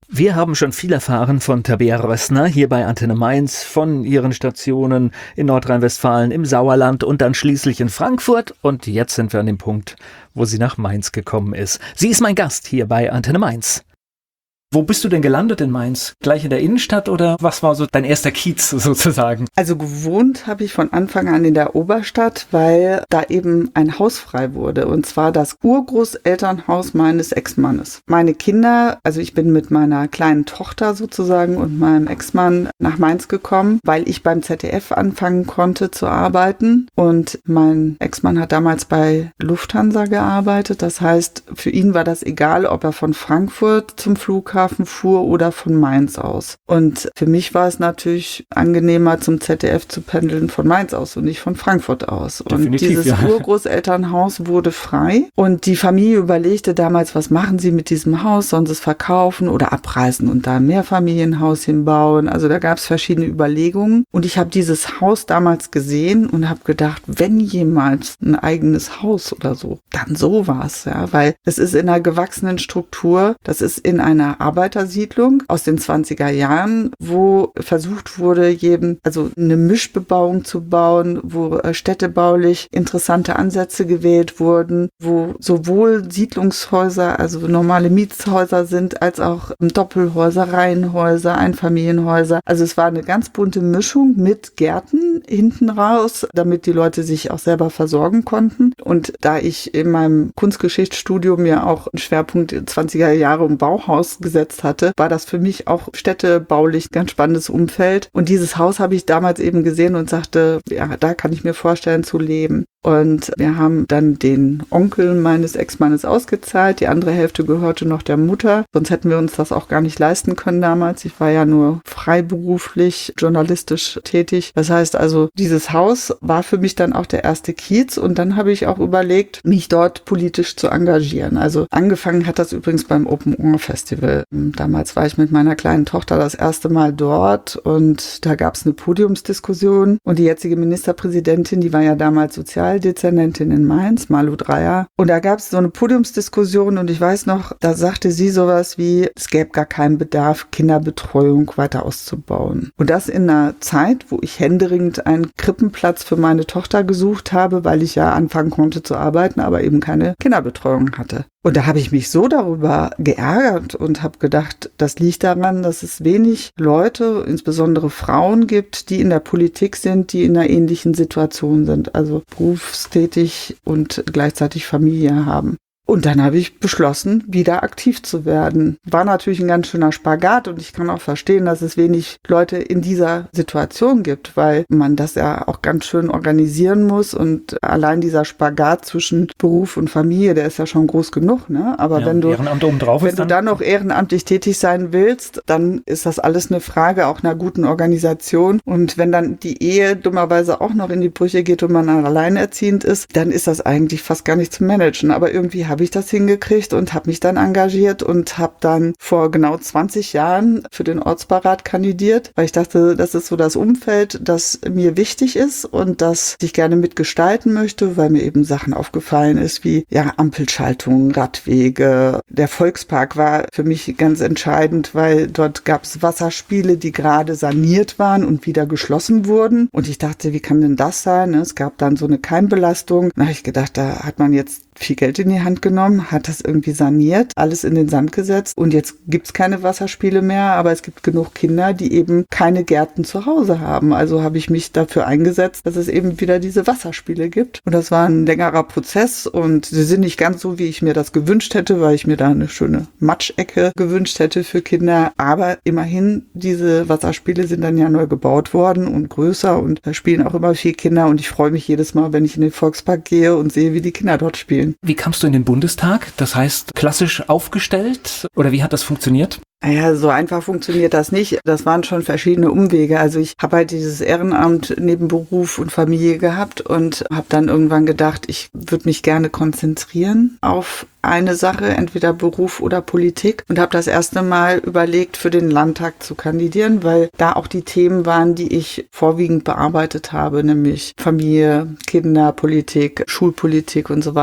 S3: Wir haben schon viel erfahren von Tabea Rössner hier bei Antenne Mainz, von ihren Stationen in Nordrhein-Westfalen, im Sauerland und dann schließlich in Frankfurt. Und jetzt sind wir an dem Punkt, wo sie nach Mainz gekommen ist. Sie ist mein Gast hier bei Antenne Mainz. Wo bist du denn gelandet in Mainz? Gleich in der Innenstadt oder was war so dein erster Kiez sozusagen?
S2: Also gewohnt habe ich von Anfang an in der Oberstadt, weil da eben ein Haus frei wurde. Und zwar das Urgroßelternhaus meines Ex-Mannes. Meine Kinder, also ich bin mit meiner kleinen Tochter sozusagen und meinem Ex-Mann nach Mainz gekommen, weil ich beim ZDF anfangen konnte zu arbeiten. Und mein Ex-Mann hat damals bei Lufthansa gearbeitet. Das heißt, für ihn war das egal, ob er von Frankfurt zum Flughafen fuhr oder von Mainz aus. Und für mich war es natürlich angenehmer, zum ZDF zu pendeln von Mainz aus und nicht von Frankfurt aus.
S1: Definitiv,
S2: und dieses Urgroßelternhaus wurde frei und die Familie überlegte damals, was machen sie mit diesem Haus, sollen sie es verkaufen oder abreißen und da ein Mehrfamilienhaus hinbauen. Also da gab es verschiedene Überlegungen und ich habe dieses Haus damals gesehen und habe gedacht, wenn jemals ein eigenes Haus oder so, dann sowas, ja, weil es ist in einer gewachsenen Struktur, das ist in einer Arbeitersiedlung aus den 20er Jahren, wo versucht wurde, also eine Mischbebauung zu bauen, wo städtebaulich interessante Ansätze gewählt wurden, wo sowohl Siedlungshäuser, also normale Mietshäuser sind, als auch Doppelhäuser, Reihenhäuser, Einfamilienhäuser. Also es war eine ganz bunte Mischung mit Gärten hinten raus, damit die Leute sich auch selber versorgen konnten. Und da ich in meinem Kunstgeschichtsstudium ja auch einen Schwerpunkt 20er Jahre im Bauhaus gesetzt hatte, war das für mich auch städtebaulich ganz spannendes Umfeld. Und dieses Haus habe ich damals eben gesehen und sagte, ja, da kann ich mir vorstellen zu leben. Und wir haben dann den Onkel meines Ex-Mannes ausgezahlt. Die andere Hälfte gehörte noch der Mutter. Sonst hätten wir uns das auch gar nicht leisten können damals. Ich war ja nur freiberuflich, journalistisch tätig. Das heißt also, dieses Haus war für mich dann auch der erste Kiez. Und dann habe ich auch überlegt, mich dort politisch zu engagieren. Also angefangen hat das übrigens beim Open Air Festival. Damals war ich mit meiner kleinen Tochter das erste Mal dort und da gab es eine Podiumsdiskussion. Und die jetzige Ministerpräsidentin, die war ja damals Sozialdezernentin in Mainz, Malu Dreyer. Und da gab es so eine Podiumsdiskussion und ich weiß noch, da sagte sie sowas wie, es gäbe gar keinen Bedarf, Kinderbetreuung weiter auszubauen. Und das in einer Zeit, wo ich händeringend einen Krippenplatz für meine Tochter gesucht habe, weil ich ja anfangen konnte zu arbeiten, aber eben keine Kinderbetreuung hatte. Und da habe ich mich so darüber geärgert und habe gedacht, das liegt daran, dass es wenig Leute, insbesondere Frauen gibt, die in der Politik sind, die in einer ähnlichen Situation sind, also berufstätig und gleichzeitig Familie haben. Und dann habe ich beschlossen, wieder aktiv zu werden. War natürlich ein ganz schöner Spagat und ich kann auch verstehen, dass es wenig Leute in dieser Situation gibt, weil man das ja auch ganz schön organisieren muss und allein dieser Spagat zwischen Beruf und Familie, der ist ja schon groß genug, ne? Aber
S1: ja,
S2: wenn du dann noch ehrenamtlich tätig sein willst, dann ist das alles eine Frage auch einer guten Organisation. Und wenn dann die Ehe dummerweise auch noch in die Brüche geht und man alleinerziehend ist, dann ist das eigentlich fast gar nicht zu managen. Aber irgendwie habe ich das hingekriegt und habe mich dann engagiert und habe dann vor genau 20 Jahren für den Ortsbeirat kandidiert, weil ich dachte, das ist so das Umfeld, das mir wichtig ist und das ich gerne mitgestalten möchte, weil mir eben Sachen aufgefallen ist wie Ampelschaltungen, Radwege. Der Volkspark war für mich ganz entscheidend, weil dort gab es Wasserspiele, die gerade saniert waren und wieder geschlossen wurden. Und ich dachte, wie kann denn das sein? Es gab dann so eine Keimbelastung. Da habe ich gedacht, da hat man jetzt viel Geld in die Hand genommen, hat das irgendwie saniert, alles in den Sand gesetzt und jetzt gibt es keine Wasserspiele mehr, aber es gibt genug Kinder, die eben keine Gärten zu Hause haben. Also habe ich mich dafür eingesetzt, dass es eben wieder diese Wasserspiele gibt. Und das war ein längerer Prozess und sie sind nicht ganz so, wie ich mir das gewünscht hätte, weil ich mir da eine schöne Matschecke gewünscht hätte für Kinder. Aber immerhin, diese Wasserspiele sind dann ja neu gebaut worden und größer und da spielen auch immer viele Kinder und ich freue mich jedes Mal, wenn ich in den Volkspark gehe und sehe, wie die Kinder dort spielen.
S1: Wie kamst du in den Bundestag? Das heißt, klassisch aufgestellt? Oder wie hat das funktioniert?
S2: Naja, so einfach funktioniert das nicht. Das waren schon verschiedene Umwege. Also ich habe halt dieses Ehrenamt neben Beruf und Familie gehabt und habe dann irgendwann gedacht, ich würde mich gerne konzentrieren auf eine Sache, entweder Beruf oder Politik und habe das erste Mal überlegt, für den Landtag zu kandidieren, weil da auch die Themen waren, die ich vorwiegend bearbeitet habe, nämlich Familie, Kinder, Politik, Schulpolitik und so weiter.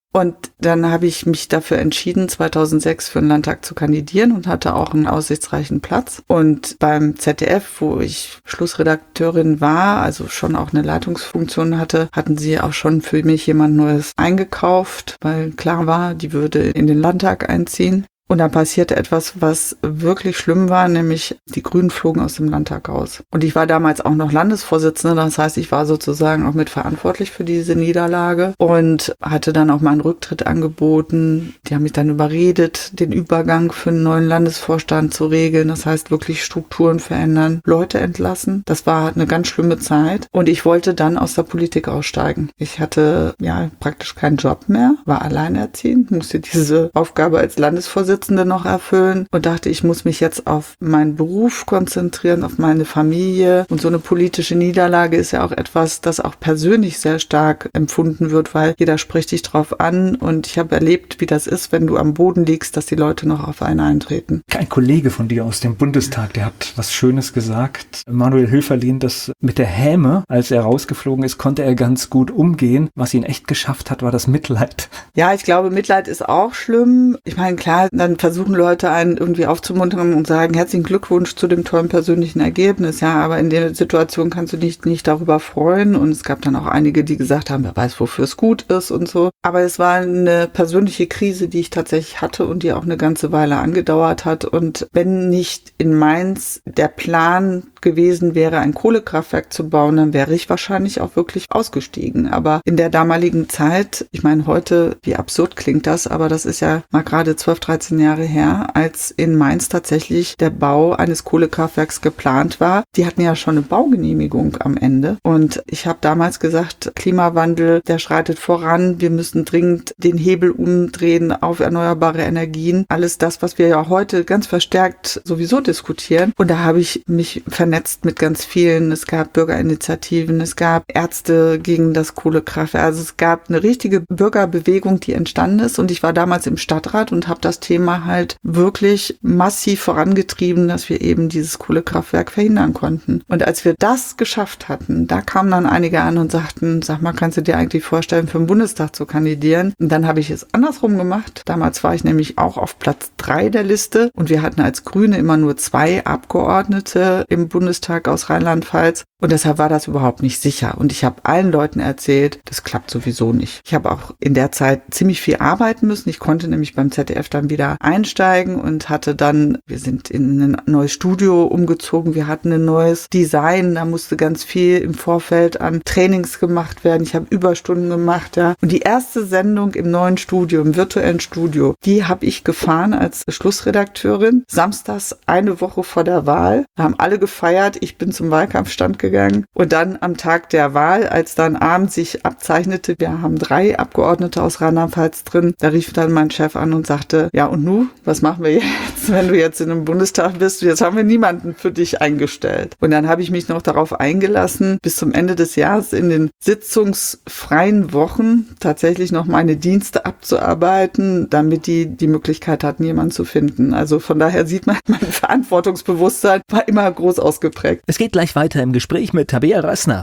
S2: Und dann habe ich mich dafür entschieden, 2006 für den Landtag zu kandidieren und hatte auch einen aussichtsreichen Platz. Und beim ZDF, wo ich Schlussredakteurin war, also schon auch eine Leitungsfunktion hatte, hatten sie auch schon für mich jemand Neues eingekauft, weil klar war, die würde in den Landtag einziehen. Und dann passierte etwas, was wirklich schlimm war, nämlich die Grünen flogen aus dem Landtag raus. Und ich war damals auch noch Landesvorsitzende, das heißt, ich war sozusagen auch mitverantwortlich für diese Niederlage und hatte dann auch meinen Rücktritt angeboten. Die haben mich dann überredet, den Übergang für einen neuen Landesvorstand zu regeln, das heißt wirklich Strukturen verändern, Leute entlassen. Das war eine ganz schlimme Zeit und ich wollte dann aus der Politik aussteigen. Ich hatte ja praktisch keinen Job mehr, war alleinerziehend, musste diese Aufgabe als Landesvorsitzende noch erfüllen und dachte, ich muss mich jetzt auf meinen Beruf konzentrieren, auf meine Familie. Und so eine politische Niederlage ist ja auch etwas, das auch persönlich sehr stark empfunden wird, weil jeder spricht dich drauf an und ich habe erlebt, wie das ist, wenn du am Boden liegst, dass die Leute noch auf einen eintreten.
S1: Ein Kollege von dir aus dem Bundestag, der hat was Schönes gesagt. Manuel Hilferlin, das mit der Häme, als er rausgeflogen ist, konnte er ganz gut umgehen. Was ihn echt geschafft hat, war das Mitleid.
S2: Ja, ich glaube, Mitleid ist auch schlimm. Ich meine, klar, dann versuchen Leute einen irgendwie aufzumuntern und sagen, herzlichen Glückwunsch zu dem tollen persönlichen Ergebnis. Ja, aber in der Situation kannst du dich nicht darüber freuen. Und es gab dann auch einige, die gesagt haben, wer weiß, wofür es gut ist und so. Aber es war eine persönliche Krise, die ich tatsächlich hatte und die auch eine ganze Weile angedauert hat. Und wenn nicht in Mainz der Plan gewesen wäre, ein Kohlekraftwerk zu bauen, dann wäre ich wahrscheinlich auch wirklich ausgestiegen. Aber in der damaligen Zeit, ich meine heute, wie absurd klingt das, aber das ist ja mal gerade 12, 13 Jahre her, als in Mainz tatsächlich der Bau eines Kohlekraftwerks geplant war. Die hatten ja schon eine Baugenehmigung am Ende. Und ich habe damals gesagt, Klimawandel, der schreitet voran. Wir müssen dringend den Hebel umdrehen auf erneuerbare Energien. Alles das, was wir ja heute ganz verstärkt sowieso diskutieren. Und da habe ich mich vernetzt mit ganz vielen. Es gab Bürgerinitiativen, es gab Ärzte gegen das Kohlekraftwerk. Also es gab eine richtige Bürgerbewegung, die entstanden ist. Und ich war damals im Stadtrat und habe das Thema halt wirklich massiv vorangetrieben, dass wir eben dieses Kohlekraftwerk verhindern konnten. Und als wir das geschafft hatten, da kamen dann einige an und sagten, sag mal, kannst du dir eigentlich vorstellen, für den Bundestag zu kandidieren? Und dann habe ich es andersrum gemacht. Damals war ich nämlich auch auf Platz 3 der Liste und wir hatten als Grüne immer nur 2 Abgeordnete im Bundestag aus Rheinland-Pfalz. Und deshalb war das überhaupt nicht sicher. Und ich habe allen Leuten erzählt, das klappt sowieso nicht. Ich habe auch in der Zeit ziemlich viel arbeiten müssen. Ich konnte nämlich beim ZDF dann wieder einsteigen und hatte dann, wir sind in ein neues Studio umgezogen, wir hatten ein neues Design, da musste ganz viel im Vorfeld an Trainings gemacht werden. Ich habe Überstunden gemacht, ja. Und die erste Sendung im neuen Studio, im virtuellen Studio, die habe ich gefahren als Schlussredakteurin. Samstags, eine Woche vor der Wahl. Da haben alle gefeiert. Ich bin zum Wahlkampfstand gegangen. Und dann am Tag der Wahl, als dann abends sich abzeichnete, wir haben 3 Abgeordnete aus Rheinland-Pfalz drin, da rief dann mein Chef an und sagte, ja und nu, was machen wir jetzt, wenn du jetzt in einem Bundestag bist? Jetzt haben wir niemanden für dich eingestellt. Und dann habe ich mich noch darauf eingelassen, bis zum Ende des Jahres in den sitzungsfreien Wochen tatsächlich noch meine Dienste abzuarbeiten, damit die Möglichkeit hatten, jemanden zu finden. Also von daher sieht man, mein Verantwortungsbewusstsein war immer groß ausgeprägt.
S3: Es geht gleich weiter im Gespräch mit Tabea Rössner.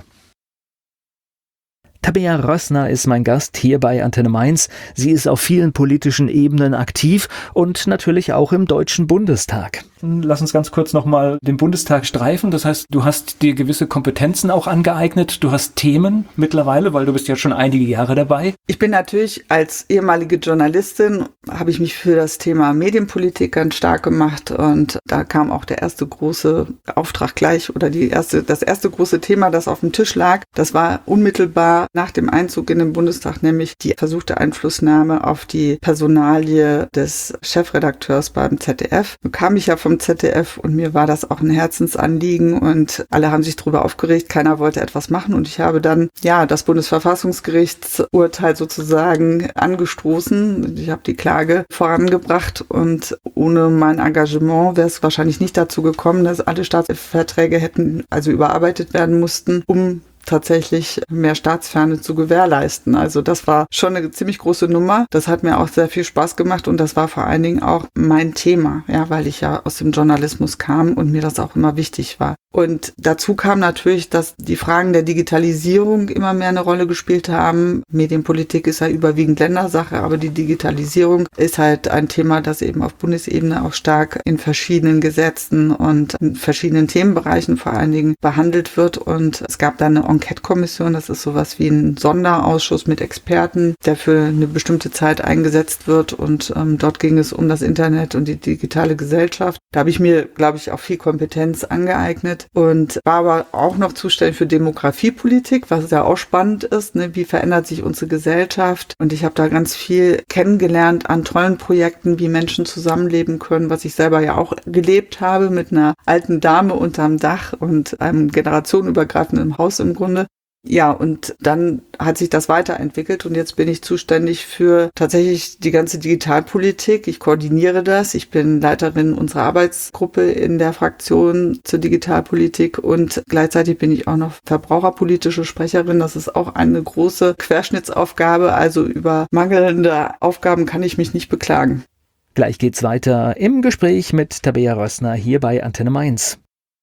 S3: Tabea Rössner ist mein Gast hier bei Antenne Mainz. Sie ist auf vielen politischen Ebenen aktiv und natürlich auch im Deutschen Bundestag.
S1: Lass uns ganz kurz nochmal den Bundestag streifen. Das heißt, du hast dir gewisse Kompetenzen auch angeeignet. Du hast Themen mittlerweile, weil du bist ja schon einige Jahre dabei.
S2: Ich bin natürlich als ehemalige Journalistin, habe ich mich für das Thema Medienpolitik ganz stark gemacht. Und da kam auch der erste große Auftrag gleich oder das erste große Thema, das auf dem Tisch lag. Das war unmittelbar nach dem Einzug in den Bundestag, nämlich die versuchte Einflussnahme auf die Personalie des Chefredakteurs beim ZDF. Nun kam ich ja vom ZDF und mir war das auch ein Herzensanliegen und alle haben sich darüber aufgeregt, keiner wollte etwas machen und ich habe dann das Bundesverfassungsgerichtsurteil sozusagen angestoßen. Ich habe die Klage vorangebracht und ohne mein Engagement wäre es wahrscheinlich nicht dazu gekommen, dass alle Staatsverträge hätten also überarbeitet werden mussten, um tatsächlich mehr Staatsferne zu gewährleisten. Also das war schon eine ziemlich große Nummer. Das hat mir auch sehr viel Spaß gemacht und das war vor allen Dingen auch mein Thema, ja, weil ich ja aus dem Journalismus kam und mir das auch immer wichtig war. Und dazu kam natürlich, dass die Fragen der Digitalisierung immer mehr eine Rolle gespielt haben. Medienpolitik ist ja überwiegend Ländersache, aber die Digitalisierung ist halt ein Thema, das eben auf Bundesebene auch stark in verschiedenen Gesetzen und in verschiedenen Themenbereichen vor allen Dingen behandelt wird. Und es gab dann eine Enquete-Kommission, das ist sowas wie ein Sonderausschuss mit Experten, der für eine bestimmte Zeit eingesetzt wird. Und dort ging es um das Internet und die digitale Gesellschaft. Da habe ich mir, glaube ich, auch viel Kompetenz angeeignet. Und war aber auch noch zuständig für Demografiepolitik, was ja auch spannend ist, ne? Wie verändert sich unsere Gesellschaft? Und ich habe da ganz viel kennengelernt an tollen Projekten, wie Menschen zusammenleben können, was ich selber ja auch gelebt habe mit einer alten Dame unterm Dach und einem generationenübergreifenden Haus im Grunde. Ja, und dann hat sich das weiterentwickelt und jetzt bin ich zuständig für tatsächlich die ganze Digitalpolitik. Ich koordiniere das. Ich bin Leiterin unserer Arbeitsgruppe in der Fraktion zur Digitalpolitik und gleichzeitig bin ich auch noch verbraucherpolitische Sprecherin. Das ist auch eine große Querschnittsaufgabe. Also über mangelnde Aufgaben kann ich mich nicht beklagen.
S3: Gleich geht's weiter im Gespräch mit Tabea Rössner hier bei Antenne Mainz.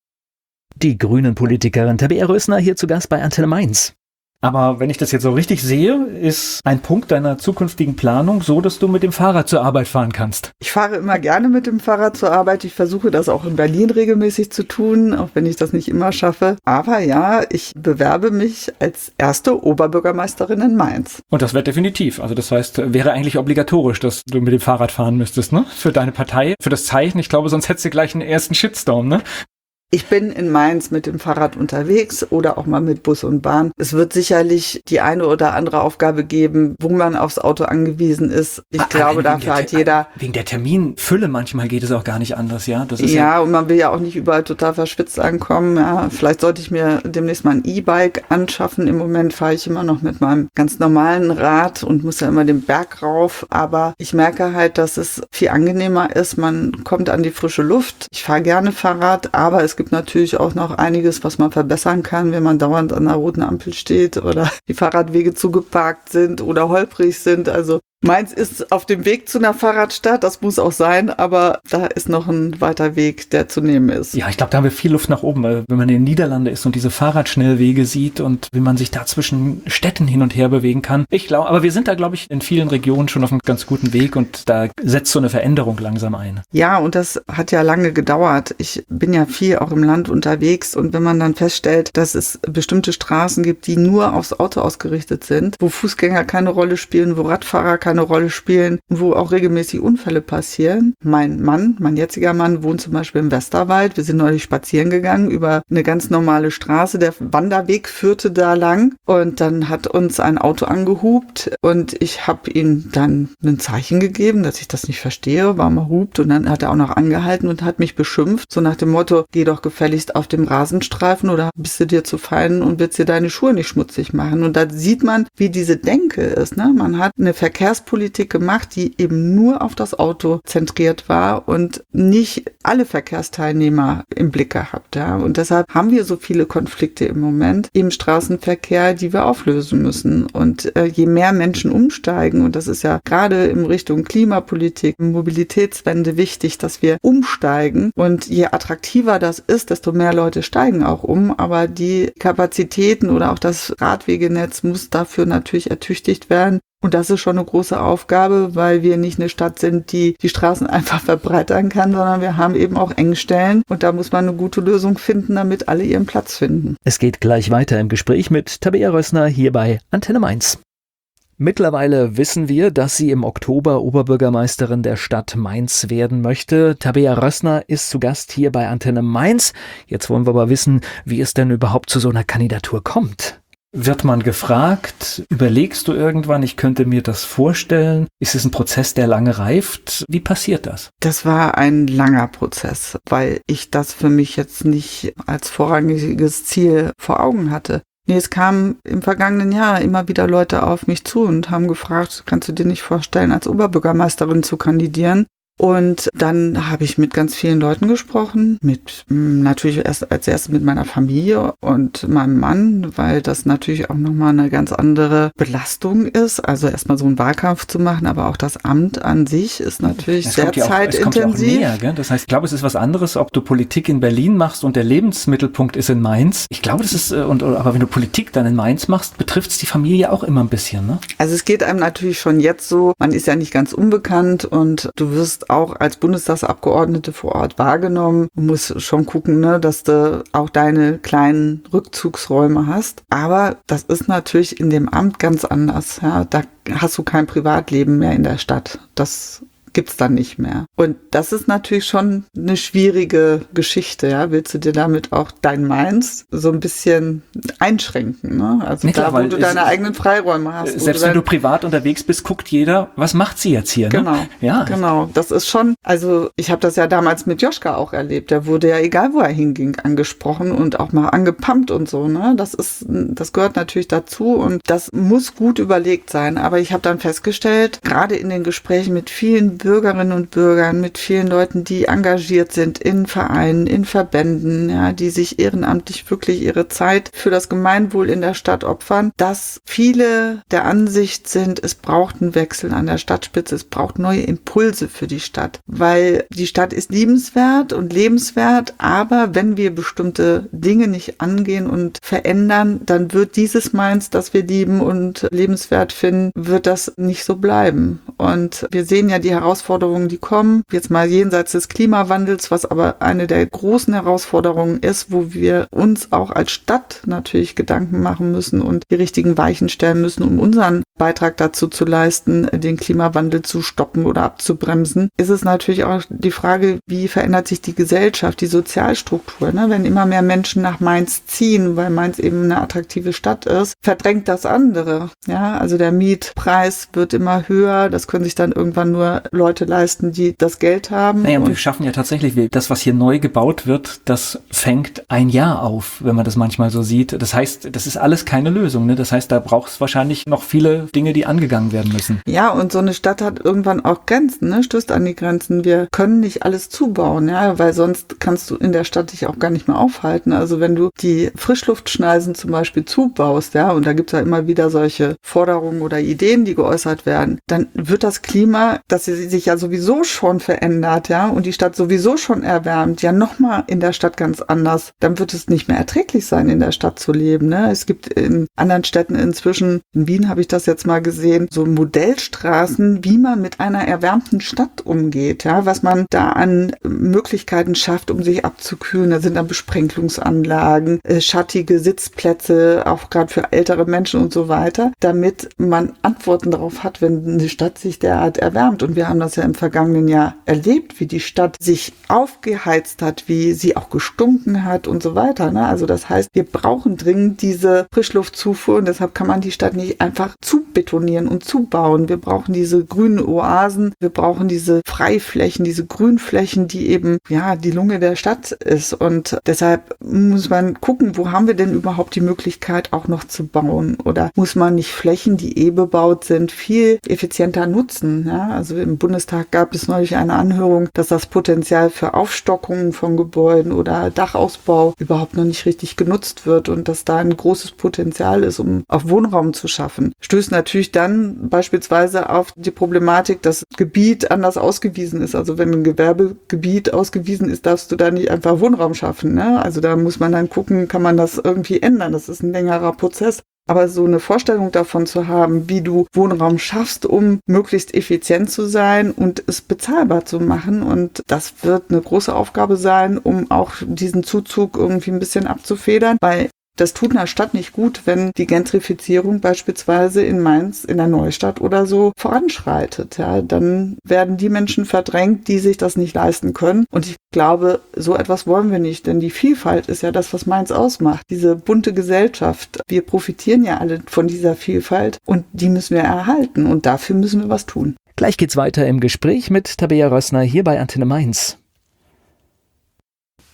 S3: Die Grünen-Politikerin Tabea Rössner hier zu Gast bei Antenne Mainz.
S1: Aber wenn ich das jetzt so richtig sehe, ist ein Punkt deiner zukünftigen Planung so, dass du mit dem Fahrrad zur Arbeit fahren kannst.
S2: Ich fahre immer gerne mit dem Fahrrad zur Arbeit. Ich versuche das auch in Berlin regelmäßig zu tun, auch wenn ich das nicht immer schaffe. Aber ja, ich bewerbe mich als erste Oberbürgermeisterin in Mainz.
S1: Und das wird definitiv. Also das heißt, wäre eigentlich obligatorisch, dass du mit dem Fahrrad fahren müsstest, ne? Für deine Partei, für das Zeichen. Ich glaube, sonst hättest du gleich einen ersten Shitstorm, ne?
S2: Ich bin in Mainz mit dem Fahrrad unterwegs oder auch mal mit Bus und Bahn. Es wird sicherlich die eine oder andere Aufgabe geben, wo man aufs Auto angewiesen ist. Ich glaube, dafür hat jeder...
S1: Wegen der Terminfülle manchmal geht es auch gar nicht anders, ja? Das ist
S2: ja, und man will ja auch nicht überall total verschwitzt ankommen. Ja, vielleicht sollte ich mir demnächst mal ein E-Bike anschaffen. Im Moment fahre ich immer noch mit meinem ganz normalen Rad und muss ja immer den Berg rauf. Aber ich merke halt, dass es viel angenehmer ist. Man kommt an die frische Luft. Ich fahre gerne Fahrrad, aber es gibt natürlich auch noch einiges, was man verbessern kann, wenn man dauernd an einer roten Ampel steht oder die Fahrradwege zugeparkt sind oder holprig sind. Also Mainz ist auf dem Weg zu einer Fahrradstadt, das muss auch sein, aber da ist noch ein weiter Weg, der zu nehmen ist.
S1: Ja, ich glaube, da haben wir viel Luft nach oben, weil wenn man in den Niederlanden ist und diese Fahrradschnellwege sieht und wie man sich da zwischen Städten hin und her bewegen kann. Ich glaube, aber wir sind da, glaube ich, in vielen Regionen schon auf einem ganz guten Weg und da setzt so eine Veränderung langsam ein.
S2: Ja, und das hat ja lange gedauert. Ich bin ja viel auch im Land unterwegs und wenn man dann feststellt, dass es bestimmte Straßen gibt, die nur aufs Auto ausgerichtet sind, wo Fußgänger keine Rolle spielen, wo Radfahrer keine Rolle spielen, wo auch regelmäßig Unfälle passieren. Mein jetziger Mann wohnt zum Beispiel im Westerwald. Wir sind neulich spazieren gegangen über eine ganz normale Straße. Der Wanderweg führte da lang und dann hat uns ein Auto angehupt und ich habe ihm dann ein Zeichen gegeben, dass ich das nicht verstehe, warum er hupt und dann hat er auch noch angehalten und hat mich beschimpft, so nach dem Motto, geh doch gefälligst auf dem Rasenstreifen oder bist du dir zu fein und willst dir deine Schuhe nicht schmutzig machen. Und da sieht man, wie diese Denke ist, ne? Man hat eine Verkehrspolitik gemacht, die eben nur auf das Auto zentriert war und nicht alle Verkehrsteilnehmer im Blick gehabt. Ja? Und deshalb haben wir so viele Konflikte im Moment im Straßenverkehr, die wir auflösen müssen. Und je mehr Menschen umsteigen, und das ist ja gerade in Richtung Klimapolitik, Mobilitätswende wichtig, dass wir umsteigen. Und je attraktiver das ist, desto mehr Leute steigen auch um. Aber die Kapazitäten oder auch das Radwegenetz muss dafür natürlich ertüchtigt werden. Und das ist schon eine große Aufgabe, weil wir nicht eine Stadt sind, die die Straßen einfach verbreitern kann, sondern wir haben eben auch Engstellen. Und da muss man eine gute Lösung finden, damit alle ihren Platz finden.
S3: Es geht gleich weiter im Gespräch mit Tabea Rössner hier bei Antenne Mainz. Mittlerweile wissen wir, dass sie im Oktober Oberbürgermeisterin der Stadt Mainz werden möchte. Tabea Rössner ist zu Gast hier bei Antenne Mainz. Jetzt wollen wir aber wissen, wie es denn überhaupt zu so einer Kandidatur kommt.
S1: Wird man gefragt, überlegst du irgendwann, ich könnte mir das vorstellen? Ist es ein Prozess, der lange reift? Wie passiert das?
S2: Das war ein langer Prozess, weil ich das für mich jetzt nicht als vorrangiges Ziel vor Augen hatte. Nee, es kamen im vergangenen Jahr immer wieder Leute auf mich zu und haben gefragt, kannst du dir nicht vorstellen, als Oberbürgermeisterin zu kandidieren? Und dann habe ich mit ganz vielen Leuten gesprochen, natürlich als erstes mit meiner Familie und meinem Mann, weil das natürlich auch nochmal eine ganz andere Belastung ist. Also erstmal so einen Wahlkampf zu machen, aber auch das Amt an sich ist natürlich sehr zeitintensiv.
S1: Es kommt ja auch näher, gell? Das heißt, ich glaube, es ist was anderes, ob du Politik in Berlin machst und der Lebensmittelpunkt ist in Mainz. Ich glaube, das ist, aber wenn du Politik dann in Mainz machst, betrifft es die Familie auch immer ein bisschen, ne?
S2: Also es geht einem natürlich schon jetzt so, man ist ja nicht ganz unbekannt und du wirst auch als Bundestagsabgeordnete vor Ort wahrgenommen. Du musst schon gucken, ne, dass du auch deine kleinen Rückzugsräume hast. Aber das ist natürlich in dem Amt ganz anders. Ja, da hast du kein Privatleben mehr in der Stadt. Das gibt's dann nicht mehr. Und das ist natürlich schon eine schwierige Geschichte, ja. Willst du dir damit auch dein Mainz so ein bisschen einschränken, ne? Also
S1: nicht
S2: da,
S1: klar,
S2: wo du deine eigenen Freiräume hast.
S1: Selbst wenn du privat unterwegs bist, guckt jeder, was macht sie jetzt hier, ne?
S2: Genau, ja. Genau. Das ist schon, also ich habe das ja damals mit Joschka auch erlebt. Der wurde ja, egal wo er hinging, angesprochen und auch mal angepumpt und so, ne? Das gehört natürlich dazu und das muss gut überlegt sein. Aber ich habe dann festgestellt, gerade in den Gesprächen mit vielen Bürgerinnen und Bürgern, mit vielen Leuten, die engagiert sind in Vereinen, in Verbänden, ja, die sich ehrenamtlich wirklich ihre Zeit für das Gemeinwohl in der Stadt opfern, dass viele der Ansicht sind, es braucht einen Wechsel an der Stadtspitze, es braucht neue Impulse für die Stadt, weil die Stadt ist liebenswert und lebenswert, aber wenn wir bestimmte Dinge nicht angehen und verändern, dann wird dieses Mainz, das wir lieben und lebenswert finden, wird das nicht so bleiben. Und wir sehen ja die Herausforderungen, die kommen, jetzt mal jenseits des Klimawandels, was aber eine der großen Herausforderungen ist, wo wir uns auch als Stadt natürlich Gedanken machen müssen und die richtigen Weichen stellen müssen, um unseren Beitrag dazu zu leisten, den Klimawandel zu stoppen oder abzubremsen, ist es natürlich auch die Frage, wie verändert sich die Gesellschaft, die Sozialstruktur, ne? Wenn immer mehr Menschen nach Mainz ziehen, weil Mainz eben eine attraktive Stadt ist, verdrängt das andere. Ja, also der Mietpreis wird immer höher, das können sich dann irgendwann nur Leute leisten, die das Geld haben.
S1: Naja, und wir schaffen ja tatsächlich, das, was hier neu gebaut wird, das fängt ein Jahr auf, wenn man das manchmal so sieht. Das heißt, das ist alles keine Lösung, ne? Das heißt, da braucht es wahrscheinlich noch viele Dinge, die angegangen werden müssen.
S2: Ja, und so eine Stadt hat irgendwann auch Grenzen, ne? Stößt an die Grenzen. Wir können nicht alles zubauen, ja, weil sonst kannst du in der Stadt dich auch gar nicht mehr aufhalten. Also wenn du die Frischluftschneisen zum Beispiel zubaust, ja, und da gibt's ja immer wieder solche Forderungen oder Ideen, die geäußert werden, dann wird das Klima, das sich ja sowieso schon verändert, ja, und die Stadt sowieso schon erwärmt, ja nochmal in der Stadt ganz anders. Dann wird es nicht mehr erträglich sein, in der Stadt zu leben, ne? Es gibt in anderen Städten inzwischen, in Wien habe ich das jetzt mal gesehen, so Modellstraßen, wie man mit einer erwärmten Stadt umgeht, ja, was man da an Möglichkeiten schafft, um sich abzukühlen. Da sind dann Besprenkelungsanlagen, schattige Sitzplätze, auch gerade für ältere Menschen und so weiter, damit man Antworten darauf hat, wenn eine Stadt sich derart erwärmt. Und wir haben das ja im vergangenen Jahr erlebt, wie die Stadt sich aufgeheizt hat, wie sie auch gestunken hat und so weiter, ne? Also das heißt, wir brauchen dringend diese Frischluftzufuhr und deshalb kann man die Stadt nicht einfach zubetonieren und zubauen. Wir brauchen diese grünen Oasen, wir brauchen diese Freiflächen, diese Grünflächen, die eben, ja, die Lunge der Stadt ist. Und deshalb muss man gucken, wo haben wir denn überhaupt die Möglichkeit auch noch zu bauen? Oder muss man nicht Flächen, die bebaut sind, viel effizienter nutzen? Ja? Also im Bundestag gab es neulich eine Anhörung, dass das Potenzial für Aufstockungen von Gebäuden oder Dachausbau überhaupt noch nicht richtig genutzt wird und dass da ein großes Potenzial ist, um auch Wohnraum zu schaffen. Stößt natürlich dann beispielsweise auf die Problematik, dass Gebiet anders ausgewiesen ist. Also wenn ein Gewerbegebiet ausgewiesen ist, darfst du da nicht einfach Wohnraum schaffen, ne? Also da muss man dann gucken, kann man das irgendwie ändern. Das ist ein längerer Prozess. Aber so eine Vorstellung davon zu haben, wie du Wohnraum schaffst, um möglichst effizient zu sein und es bezahlbar zu machen. Und das wird eine große Aufgabe sein, um auch diesen Zuzug irgendwie ein bisschen abzufedern, weil das tut einer Stadt nicht gut, wenn die Gentrifizierung beispielsweise in Mainz, in der Neustadt oder so voranschreitet. Ja, dann werden die Menschen verdrängt, die sich das nicht leisten können. Und ich glaube, so etwas wollen wir nicht, denn die Vielfalt ist ja das, was Mainz ausmacht. Diese bunte Gesellschaft. Wir profitieren ja alle von dieser Vielfalt und die müssen wir erhalten und dafür müssen wir was tun.
S3: Gleich geht's weiter im Gespräch mit Tabea Rössner hier bei Antenne Mainz.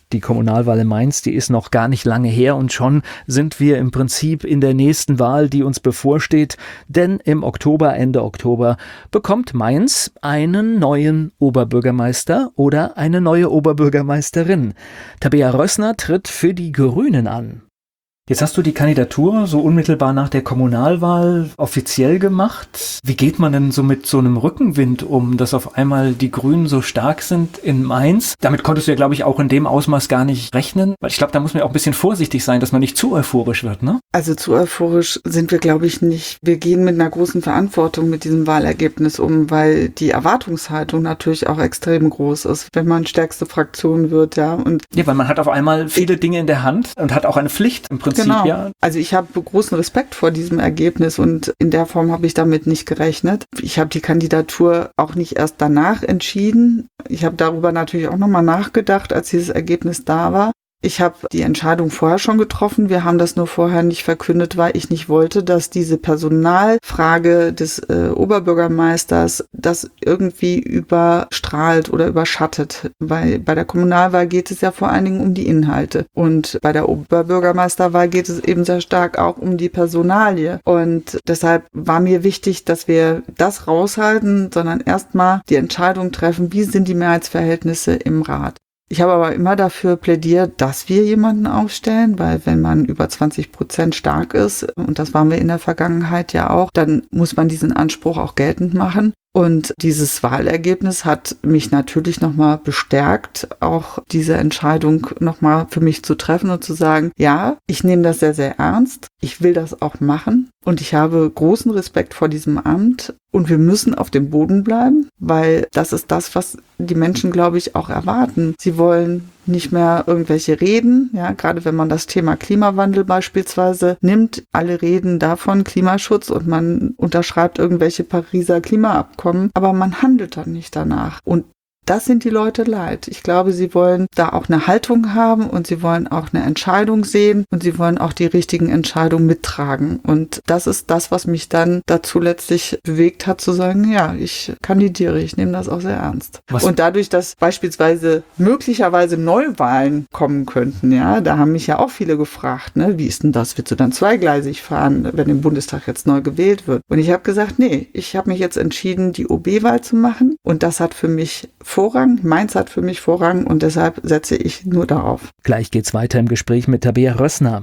S3: Die Kommunalwahl in Mainz, die ist noch gar nicht lange her und schon sind wir im Prinzip in der nächsten Wahl, die uns bevorsteht. Denn im Oktober, Ende Oktober, bekommt Mainz einen neuen Oberbürgermeister oder eine neue Oberbürgermeisterin. Tabea Rössner tritt für die Grünen an.
S1: Jetzt hast du die Kandidatur so unmittelbar nach der Kommunalwahl offiziell gemacht. Wie geht man denn so mit so einem Rückenwind um, dass auf einmal die Grünen so stark sind in Mainz? Damit konntest du ja, glaube ich, auch in dem Ausmaß gar nicht rechnen. Weil ich glaube, da muss man ja auch ein bisschen vorsichtig sein, dass man nicht zu euphorisch wird, ne?
S2: Also zu euphorisch sind wir, glaube ich, nicht. Wir gehen mit einer großen Verantwortung mit diesem Wahlergebnis um, weil die Erwartungshaltung natürlich auch extrem groß ist, wenn man stärkste Fraktion wird, ja. Und
S1: ja, weil man hat auf einmal viele Dinge in der Hand und hat auch eine Pflicht im Prinzip.
S2: Genau.
S1: Ja.
S2: Also ich habe großen Respekt vor diesem Ergebnis und in der Form habe ich damit nicht gerechnet. Ich habe die Kandidatur auch nicht erst danach entschieden. Ich habe darüber natürlich auch nochmal nachgedacht, als dieses Ergebnis da war. Ich habe die Entscheidung vorher schon getroffen. Wir haben das nur vorher nicht verkündet, weil ich nicht wollte, dass diese Personalfrage des Oberbürgermeisters das irgendwie überstrahlt oder überschattet. Weil bei der Kommunalwahl geht es ja vor allen Dingen um die Inhalte. Und bei der Oberbürgermeisterwahl geht es eben sehr stark auch um die Personalie. Und deshalb war mir wichtig, dass wir das raushalten, sondern erstmal die Entscheidung treffen, wie sind die Mehrheitsverhältnisse im Rat. Ich habe aber immer dafür plädiert, dass wir jemanden aufstellen, weil wenn man über 20% stark ist, und das waren wir in der Vergangenheit ja auch, dann muss man diesen Anspruch auch geltend machen. Und dieses Wahlergebnis hat mich natürlich nochmal bestärkt, auch diese Entscheidung nochmal für mich zu treffen und zu sagen, ja, ich nehme das sehr, sehr ernst. Ich will das auch machen und ich habe großen Respekt vor diesem Amt und wir müssen auf dem Boden bleiben, weil das ist das, was die Menschen, glaube ich, auch erwarten. Sie wollen nicht mehr irgendwelche Reden, ja, gerade wenn man das Thema Klimawandel beispielsweise nimmt, alle reden davon Klimaschutz und man unterschreibt irgendwelche Pariser Klimaabkommen, aber man handelt dann nicht danach. Und das sind die Leute leid. Ich glaube, sie wollen da auch eine Haltung haben und sie wollen auch eine Entscheidung sehen und sie wollen auch die richtigen Entscheidungen mittragen. Und das ist das, was mich dann dazu letztlich bewegt hat, zu sagen, ja, ich kandidiere, ich nehme das auch sehr ernst. Und dadurch, dass beispielsweise möglicherweise Neuwahlen kommen könnten, ja, da haben mich ja auch viele gefragt, ne, wie ist denn das? Willst du dann zweigleisig fahren, wenn im Bundestag jetzt neu gewählt wird? Und ich habe gesagt, nee, ich habe mich jetzt entschieden, die OB-Wahl zu machen und das hat für mich Vorrang. Mainz hat für mich Vorrang und deshalb setze ich nur darauf.
S3: Gleich geht's weiter im Gespräch mit Tabea Rössner.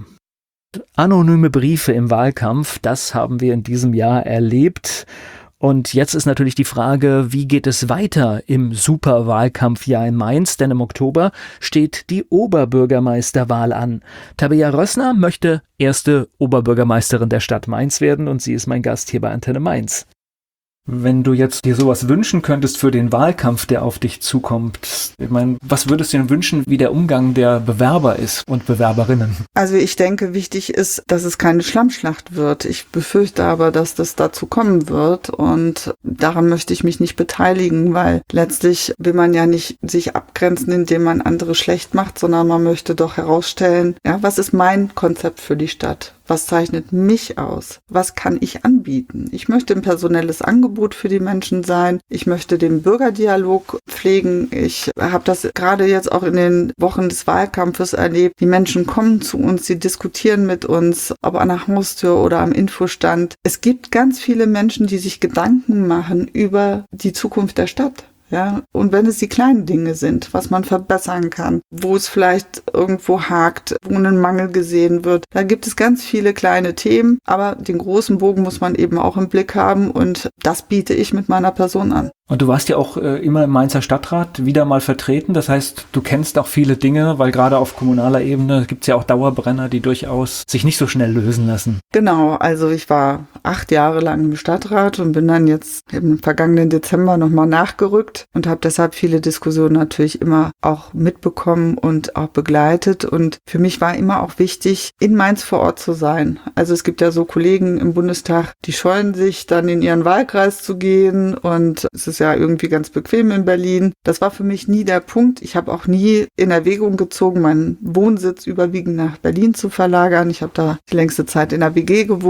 S3: Anonyme Briefe im Wahlkampf, das haben wir in diesem Jahr erlebt. Und jetzt ist natürlich die Frage, wie geht es weiter im Superwahlkampfjahr in Mainz? Denn im Oktober steht die Oberbürgermeisterwahl an. Tabea Rössner möchte erste Oberbürgermeisterin der Stadt Mainz werden und sie ist mein Gast hier bei Antenne Mainz.
S1: Wenn du jetzt dir sowas wünschen könntest für den Wahlkampf, der auf dich zukommt, ich meine, was würdest du denn wünschen, wie der Umgang der Bewerber ist und Bewerberinnen?
S2: Also ich denke, wichtig ist, dass es keine Schlammschlacht wird. Ich befürchte aber, dass das dazu kommen wird und daran möchte ich mich nicht beteiligen, weil letztlich will man ja nicht sich abgrenzen, indem man andere schlecht macht, sondern man möchte doch herausstellen, ja, was ist mein Konzept für die Stadt? Was zeichnet mich aus? Was kann ich anbieten? Ich möchte ein personelles Angebot für die Menschen sein. Ich möchte den Bürgerdialog pflegen. Ich habe das gerade jetzt auch in den Wochen des Wahlkampfes erlebt. Die Menschen kommen zu uns, sie diskutieren mit uns, ob an der Haustür oder am Infostand. Es gibt ganz viele Menschen, die sich Gedanken machen über die Zukunft der Stadt. Ja, und wenn es die kleinen Dinge sind, was man verbessern kann, wo es vielleicht irgendwo hakt, wo ein Mangel gesehen wird, da gibt es ganz viele kleine Themen, aber den großen Bogen muss man eben auch im Blick haben und das biete ich mit meiner Person an.
S1: Und du warst ja auch immer im Mainzer Stadtrat wieder mal vertreten. Das heißt, du kennst auch viele Dinge, weil gerade auf kommunaler Ebene gibt es ja auch Dauerbrenner, die durchaus sich nicht so schnell lösen lassen.
S2: Genau, also ich war 8 Jahre lang im Stadtrat und bin dann jetzt im vergangenen Dezember nochmal nachgerückt und habe deshalb viele Diskussionen natürlich immer auch mitbekommen und auch begleitet. Und für mich war immer auch wichtig, in Mainz vor Ort zu sein. Also es gibt ja so Kollegen im Bundestag, die scheuen sich dann in ihren Wahlkreis zu gehen und es ist ja irgendwie ganz bequem in Berlin. Das war für mich nie der Punkt. Ich habe auch nie in Erwägung gezogen, meinen Wohnsitz überwiegend nach Berlin zu verlagern. Ich habe da die längste Zeit in der WG gewohnt.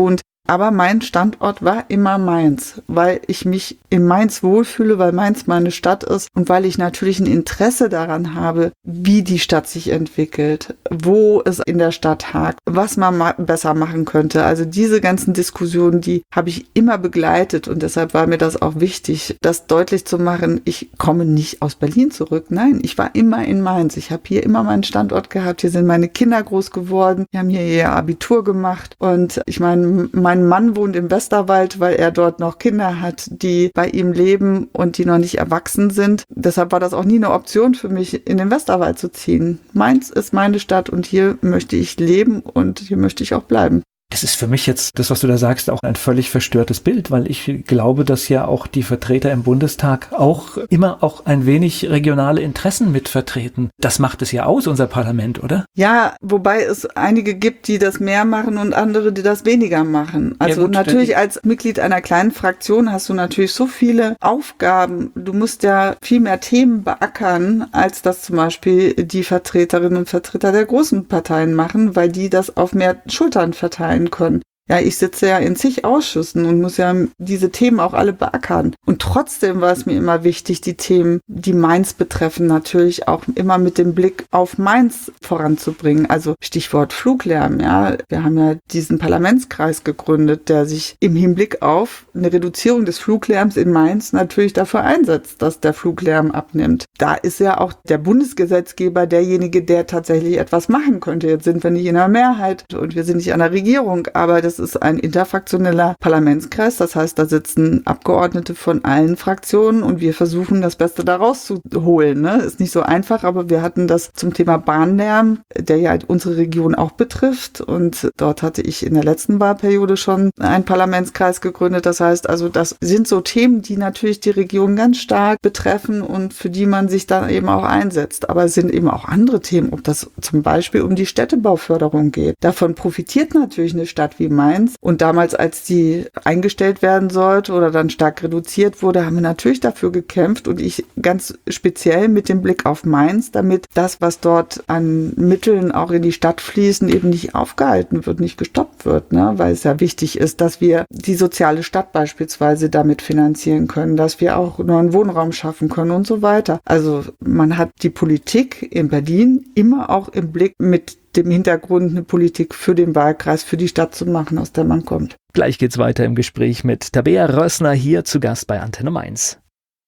S2: Aber mein Standort war immer Mainz, weil ich mich in Mainz wohlfühle, weil Mainz meine Stadt ist und weil ich natürlich ein Interesse daran habe, wie die Stadt sich entwickelt, wo es in der Stadt hakt, was man besser machen könnte. Also diese ganzen Diskussionen, die habe ich immer begleitet und deshalb war mir das auch wichtig, das deutlich zu machen. Ich komme nicht aus Berlin zurück. Nein, ich war immer in Mainz. Ich habe hier immer meinen Standort gehabt. Hier sind meine Kinder groß geworden. Die haben hier ihr Abitur gemacht und ich meine, mein Mann wohnt im Westerwald, weil er dort noch Kinder hat, die bei ihm leben und die noch nicht erwachsen sind. Deshalb war das auch nie eine Option für mich, in den Westerwald zu ziehen. Mainz ist meine Stadt und hier möchte ich leben und hier möchte ich auch bleiben.
S1: Das ist für mich jetzt, das, was du da sagst, auch ein völlig verstörtes Bild, weil ich glaube, dass ja auch die Vertreter im Bundestag auch immer auch ein wenig regionale Interessen mitvertreten. Das macht es ja aus, unser Parlament, oder?
S2: Ja, wobei es einige gibt, die das mehr machen und andere, die das weniger machen. Also ja, gut, natürlich als Mitglied einer kleinen Fraktion hast du natürlich so viele Aufgaben. Du musst ja viel mehr Themen beackern, als das zum Beispiel die Vertreterinnen und Vertreter der großen Parteien machen, weil die das auf mehr Schultern verteilen können. Ja, ich sitze ja in zig Ausschüssen und muss ja diese Themen auch alle beackern. Und trotzdem war es mir immer wichtig, die Themen, die Mainz betreffen, natürlich auch immer mit dem Blick auf Mainz voranzubringen. Also Stichwort Fluglärm, ja. Wir haben ja diesen Parlamentskreis gegründet, der sich im Hinblick auf eine Reduzierung des Fluglärms in Mainz natürlich dafür einsetzt, dass der Fluglärm abnimmt. Da ist ja auch der Bundesgesetzgeber derjenige, der tatsächlich etwas machen könnte. Jetzt sind wir nicht in der Mehrheit und wir sind nicht an der Regierung, aber das ist ein interfraktioneller Parlamentskreis. Das heißt, da sitzen Abgeordnete von allen Fraktionen und wir versuchen, das Beste daraus zu holen. Ne? Ist nicht so einfach, aber wir hatten das zum Thema Bahnlärm, der ja unsere Region auch betrifft. Und dort hatte ich in der letzten Wahlperiode schon einen Parlamentskreis gegründet. Das heißt also, das sind so Themen, die natürlich die Region ganz stark betreffen und für die man sich dann eben auch einsetzt. Aber es sind eben auch andere Themen, ob das zum Beispiel um die Städtebauförderung geht. Davon profitiert natürlich eine Stadt wie Mainz. Und damals, als die eingestellt werden sollte oder dann stark reduziert wurde, haben wir natürlich dafür gekämpft und ich ganz speziell mit dem Blick auf Mainz, damit das, was dort an Mitteln auch in die Stadt fließen, eben nicht aufgehalten wird, nicht gestoppt wird, ne? Weil es ja wichtig ist, dass wir die soziale Stadt beispielsweise damit finanzieren können, dass wir auch neuen Wohnraum schaffen können und so weiter. Also man hat die Politik in Berlin immer auch im Blick mit dem Hintergrund, eine Politik für den Wahlkreis, für die Stadt zu machen, aus der man kommt.
S3: Gleich geht's weiter im Gespräch mit Tabea Rössner, hier zu Gast bei Antenne Mainz.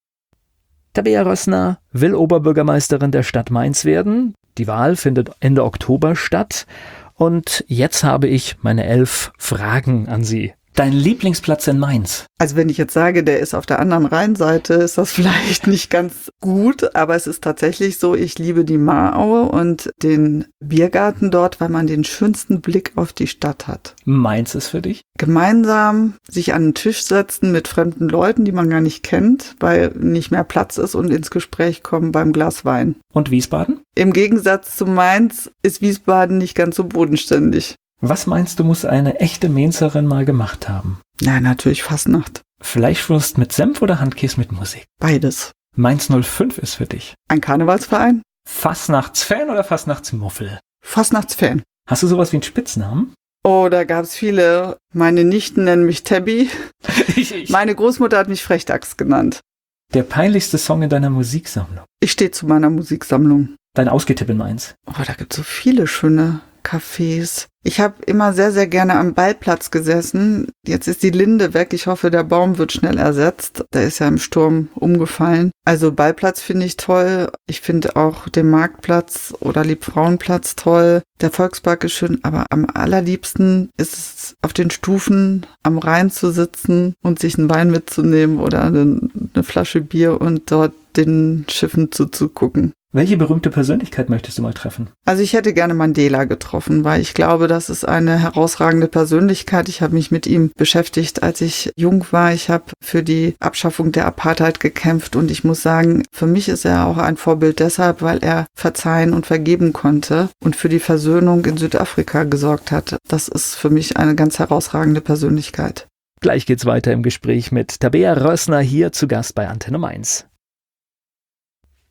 S3: Tabea Rössner will Oberbürgermeisterin der Stadt Mainz werden. Die Wahl findet Ende Oktober statt. Und jetzt habe ich meine 11 Fragen an Sie. Dein Lieblingsplatz in Mainz?
S2: Also wenn ich jetzt sage, der ist auf der anderen Rheinseite, ist das vielleicht nicht ganz gut, aber es ist tatsächlich so, ich liebe die Maraue und den Biergarten dort, weil man den schönsten Blick auf die Stadt hat.
S1: Mainz ist für dich?
S2: Gemeinsam sich an den Tisch setzen mit fremden Leuten, die man gar nicht kennt, weil nicht mehr Platz ist und ins Gespräch kommen beim Glas Wein.
S1: Und Wiesbaden?
S2: Im Gegensatz zu Mainz ist Wiesbaden nicht ganz so bodenständig.
S1: Was meinst du, muss eine echte Mainzerin mal gemacht haben?
S2: Ja, natürlich Fastnacht.
S1: Fleischwurst mit Senf oder Handkäse mit Musik?
S2: Beides.
S1: Mainz 05 ist für dich?
S2: Ein Karnevalsverein?
S1: Fastnachtsfan oder Fastnachtsmuffel?
S2: Fastnachtsfan.
S1: Hast du sowas wie einen Spitznamen?
S2: Oh, da gab's viele. Meine Nichten nennen mich Tabby. Meine Großmutter hat mich Frechdachs genannt.
S1: Der peinlichste Song in deiner Musiksammlung?
S2: Ich stehe zu meiner Musiksammlung.
S1: Dein Ausgehtipp in Mainz?
S2: Oh, da gibt's so viele schöne Cafés. Ich habe immer sehr, sehr gerne am Ballplatz gesessen. Jetzt ist die Linde weg. Ich hoffe, der Baum wird schnell ersetzt. Der ist ja im Sturm umgefallen. Also Ballplatz finde ich toll. Ich finde auch den Marktplatz oder Liebfrauenplatz toll. Der Volkspark ist schön, aber am allerliebsten ist es, auf den Stufen am Rhein zu sitzen und sich einen Wein mitzunehmen oder eine Flasche Bier und dort den Schiffen zuzugucken.
S1: Welche berühmte Persönlichkeit möchtest du mal treffen?
S2: Also ich hätte gerne Mandela getroffen, weil ich glaube, das ist eine herausragende Persönlichkeit. Ich habe mich mit ihm beschäftigt, als ich jung war. Ich habe für die Abschaffung der Apartheid gekämpft und ich muss sagen, für mich ist er auch ein Vorbild deshalb, weil er verzeihen und vergeben konnte und für die Versöhnung in Südafrika gesorgt hat. Das ist für mich eine ganz herausragende Persönlichkeit.
S3: Gleich geht's weiter im Gespräch mit Tabea Rössner, hier zu Gast bei Antenne Mainz.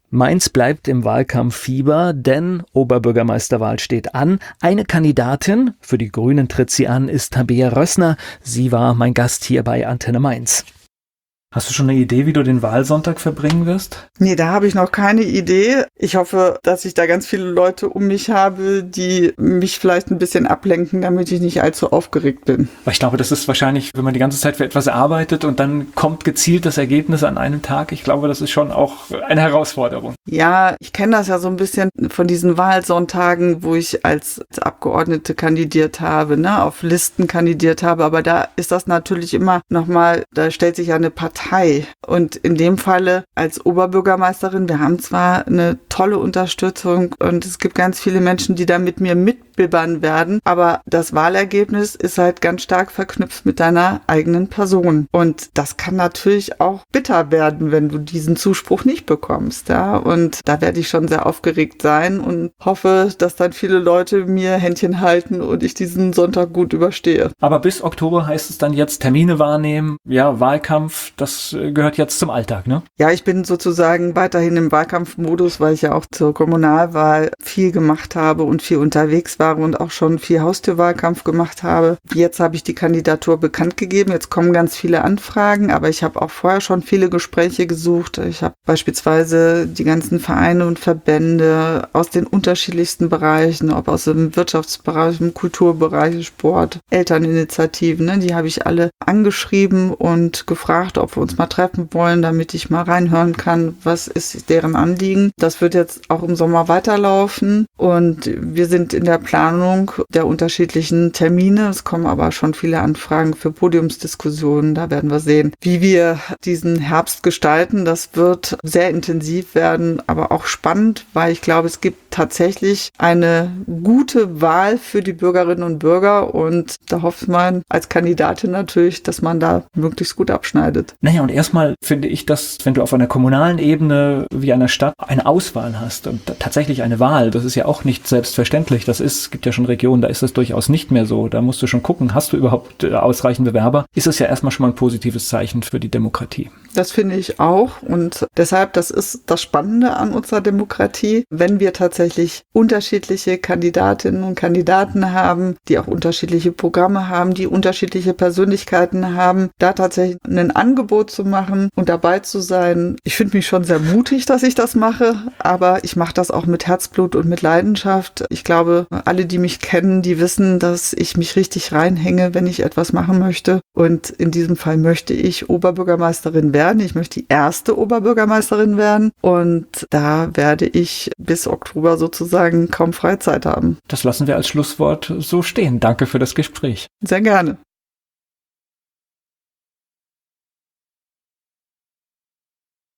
S3: Mainz bleibt im Wahlkampffieber, denn Oberbürgermeisterwahl steht an. Eine Kandidatin, für die Grünen tritt sie an, ist Tabea Rössner. Sie war mein Gast hier bei Antenne Mainz.
S1: Hast du schon eine Idee, wie du den Wahlsonntag verbringen wirst?
S2: Nee, da habe ich noch keine Idee. Ich hoffe, dass ich da ganz viele Leute um mich habe, die mich vielleicht ein bisschen ablenken, damit ich nicht allzu aufgeregt bin.
S1: Weil ich glaube, das ist wahrscheinlich, wenn man die ganze Zeit für etwas arbeitet und dann kommt gezielt das Ergebnis an einem Tag. Ich glaube, das ist schon auch eine Herausforderung.
S2: Ja, ich kenne das ja so ein bisschen von diesen Wahlsonntagen, wo ich als Abgeordnete kandidiert habe, auf Listen kandidiert habe. Aber da ist das natürlich immer nochmal, da stellt sich ja eine Partei. Und in dem Falle als Oberbürgermeisterin, wir haben zwar eine tolle Unterstützung und es gibt ganz viele Menschen, die da mit mir mitbibbern werden, aber das Wahlergebnis ist halt ganz stark verknüpft mit deiner eigenen Person. Und das kann natürlich auch bitter werden, wenn du diesen Zuspruch nicht bekommst. Ja? Und da werde ich schon sehr aufgeregt sein und hoffe, dass dann viele Leute mir Händchen halten und ich diesen Sonntag gut überstehe.
S1: Aber bis Oktober heißt es dann jetzt Termine wahrnehmen, ja, Wahlkampf, das gehört jetzt zum Alltag, ne?
S2: Ja, ich bin sozusagen weiterhin im Wahlkampfmodus, weil ich ja auch zur Kommunalwahl viel gemacht habe und viel unterwegs war und auch schon viel Haustürwahlkampf gemacht habe. Jetzt habe ich die Kandidatur bekannt gegeben. Jetzt kommen ganz viele Anfragen, aber ich habe auch vorher schon viele Gespräche gesucht. Ich habe beispielsweise die ganzen Vereine und Verbände aus den unterschiedlichsten Bereichen, ob aus dem Wirtschaftsbereich, im Kulturbereich, Sport, Elterninitiativen, die habe ich alle angeschrieben und gefragt, ob wir uns mal treffen wollen, damit ich mal reinhören kann, was ist deren Anliegen. Das wird jetzt auch im Sommer weiterlaufen und wir sind in der Planung der unterschiedlichen Termine. Es kommen aber schon viele Anfragen für Podiumsdiskussionen. Da werden wir sehen, wie wir diesen Herbst gestalten. Das wird sehr intensiv werden, aber auch spannend, weil ich glaube, es gibt tatsächlich eine gute Wahl für die Bürgerinnen und Bürger und da hofft man als Kandidatin natürlich, dass man da möglichst gut abschneidet.
S1: Naja, und erstmal finde ich, dass wenn du auf einer kommunalen Ebene wie einer Stadt eine Auswahl hast und tatsächlich eine Wahl, das ist ja auch nicht selbstverständlich. Es gibt ja schon Regionen, da ist das durchaus nicht mehr so. Da musst du schon gucken, hast du überhaupt ausreichend Bewerber? Ist es ja erstmal schon mal ein positives Zeichen für die Demokratie.
S2: Das finde ich auch und deshalb, das ist das Spannende an unserer Demokratie, wenn wir tatsächlich unterschiedliche Kandidatinnen und Kandidaten haben, die auch unterschiedliche Programme haben, die unterschiedliche Persönlichkeiten haben, da tatsächlich ein Angebot zu machen und dabei zu sein. Ich finde mich schon sehr mutig, dass ich das mache, aber ich mache das auch mit Herzblut und mit Leidenschaft. Ich glaube, alle, die mich kennen, die wissen, dass ich mich richtig reinhänge, wenn ich etwas machen möchte. Und in diesem Fall möchte ich Oberbürgermeisterin werden. Ich möchte die erste Oberbürgermeisterin werden. Und da werde ich bis Oktober sozusagen kaum Freizeit haben.
S1: Das lassen wir als Schlusswort so stehen. Danke für das Gespräch.
S2: Sehr gerne.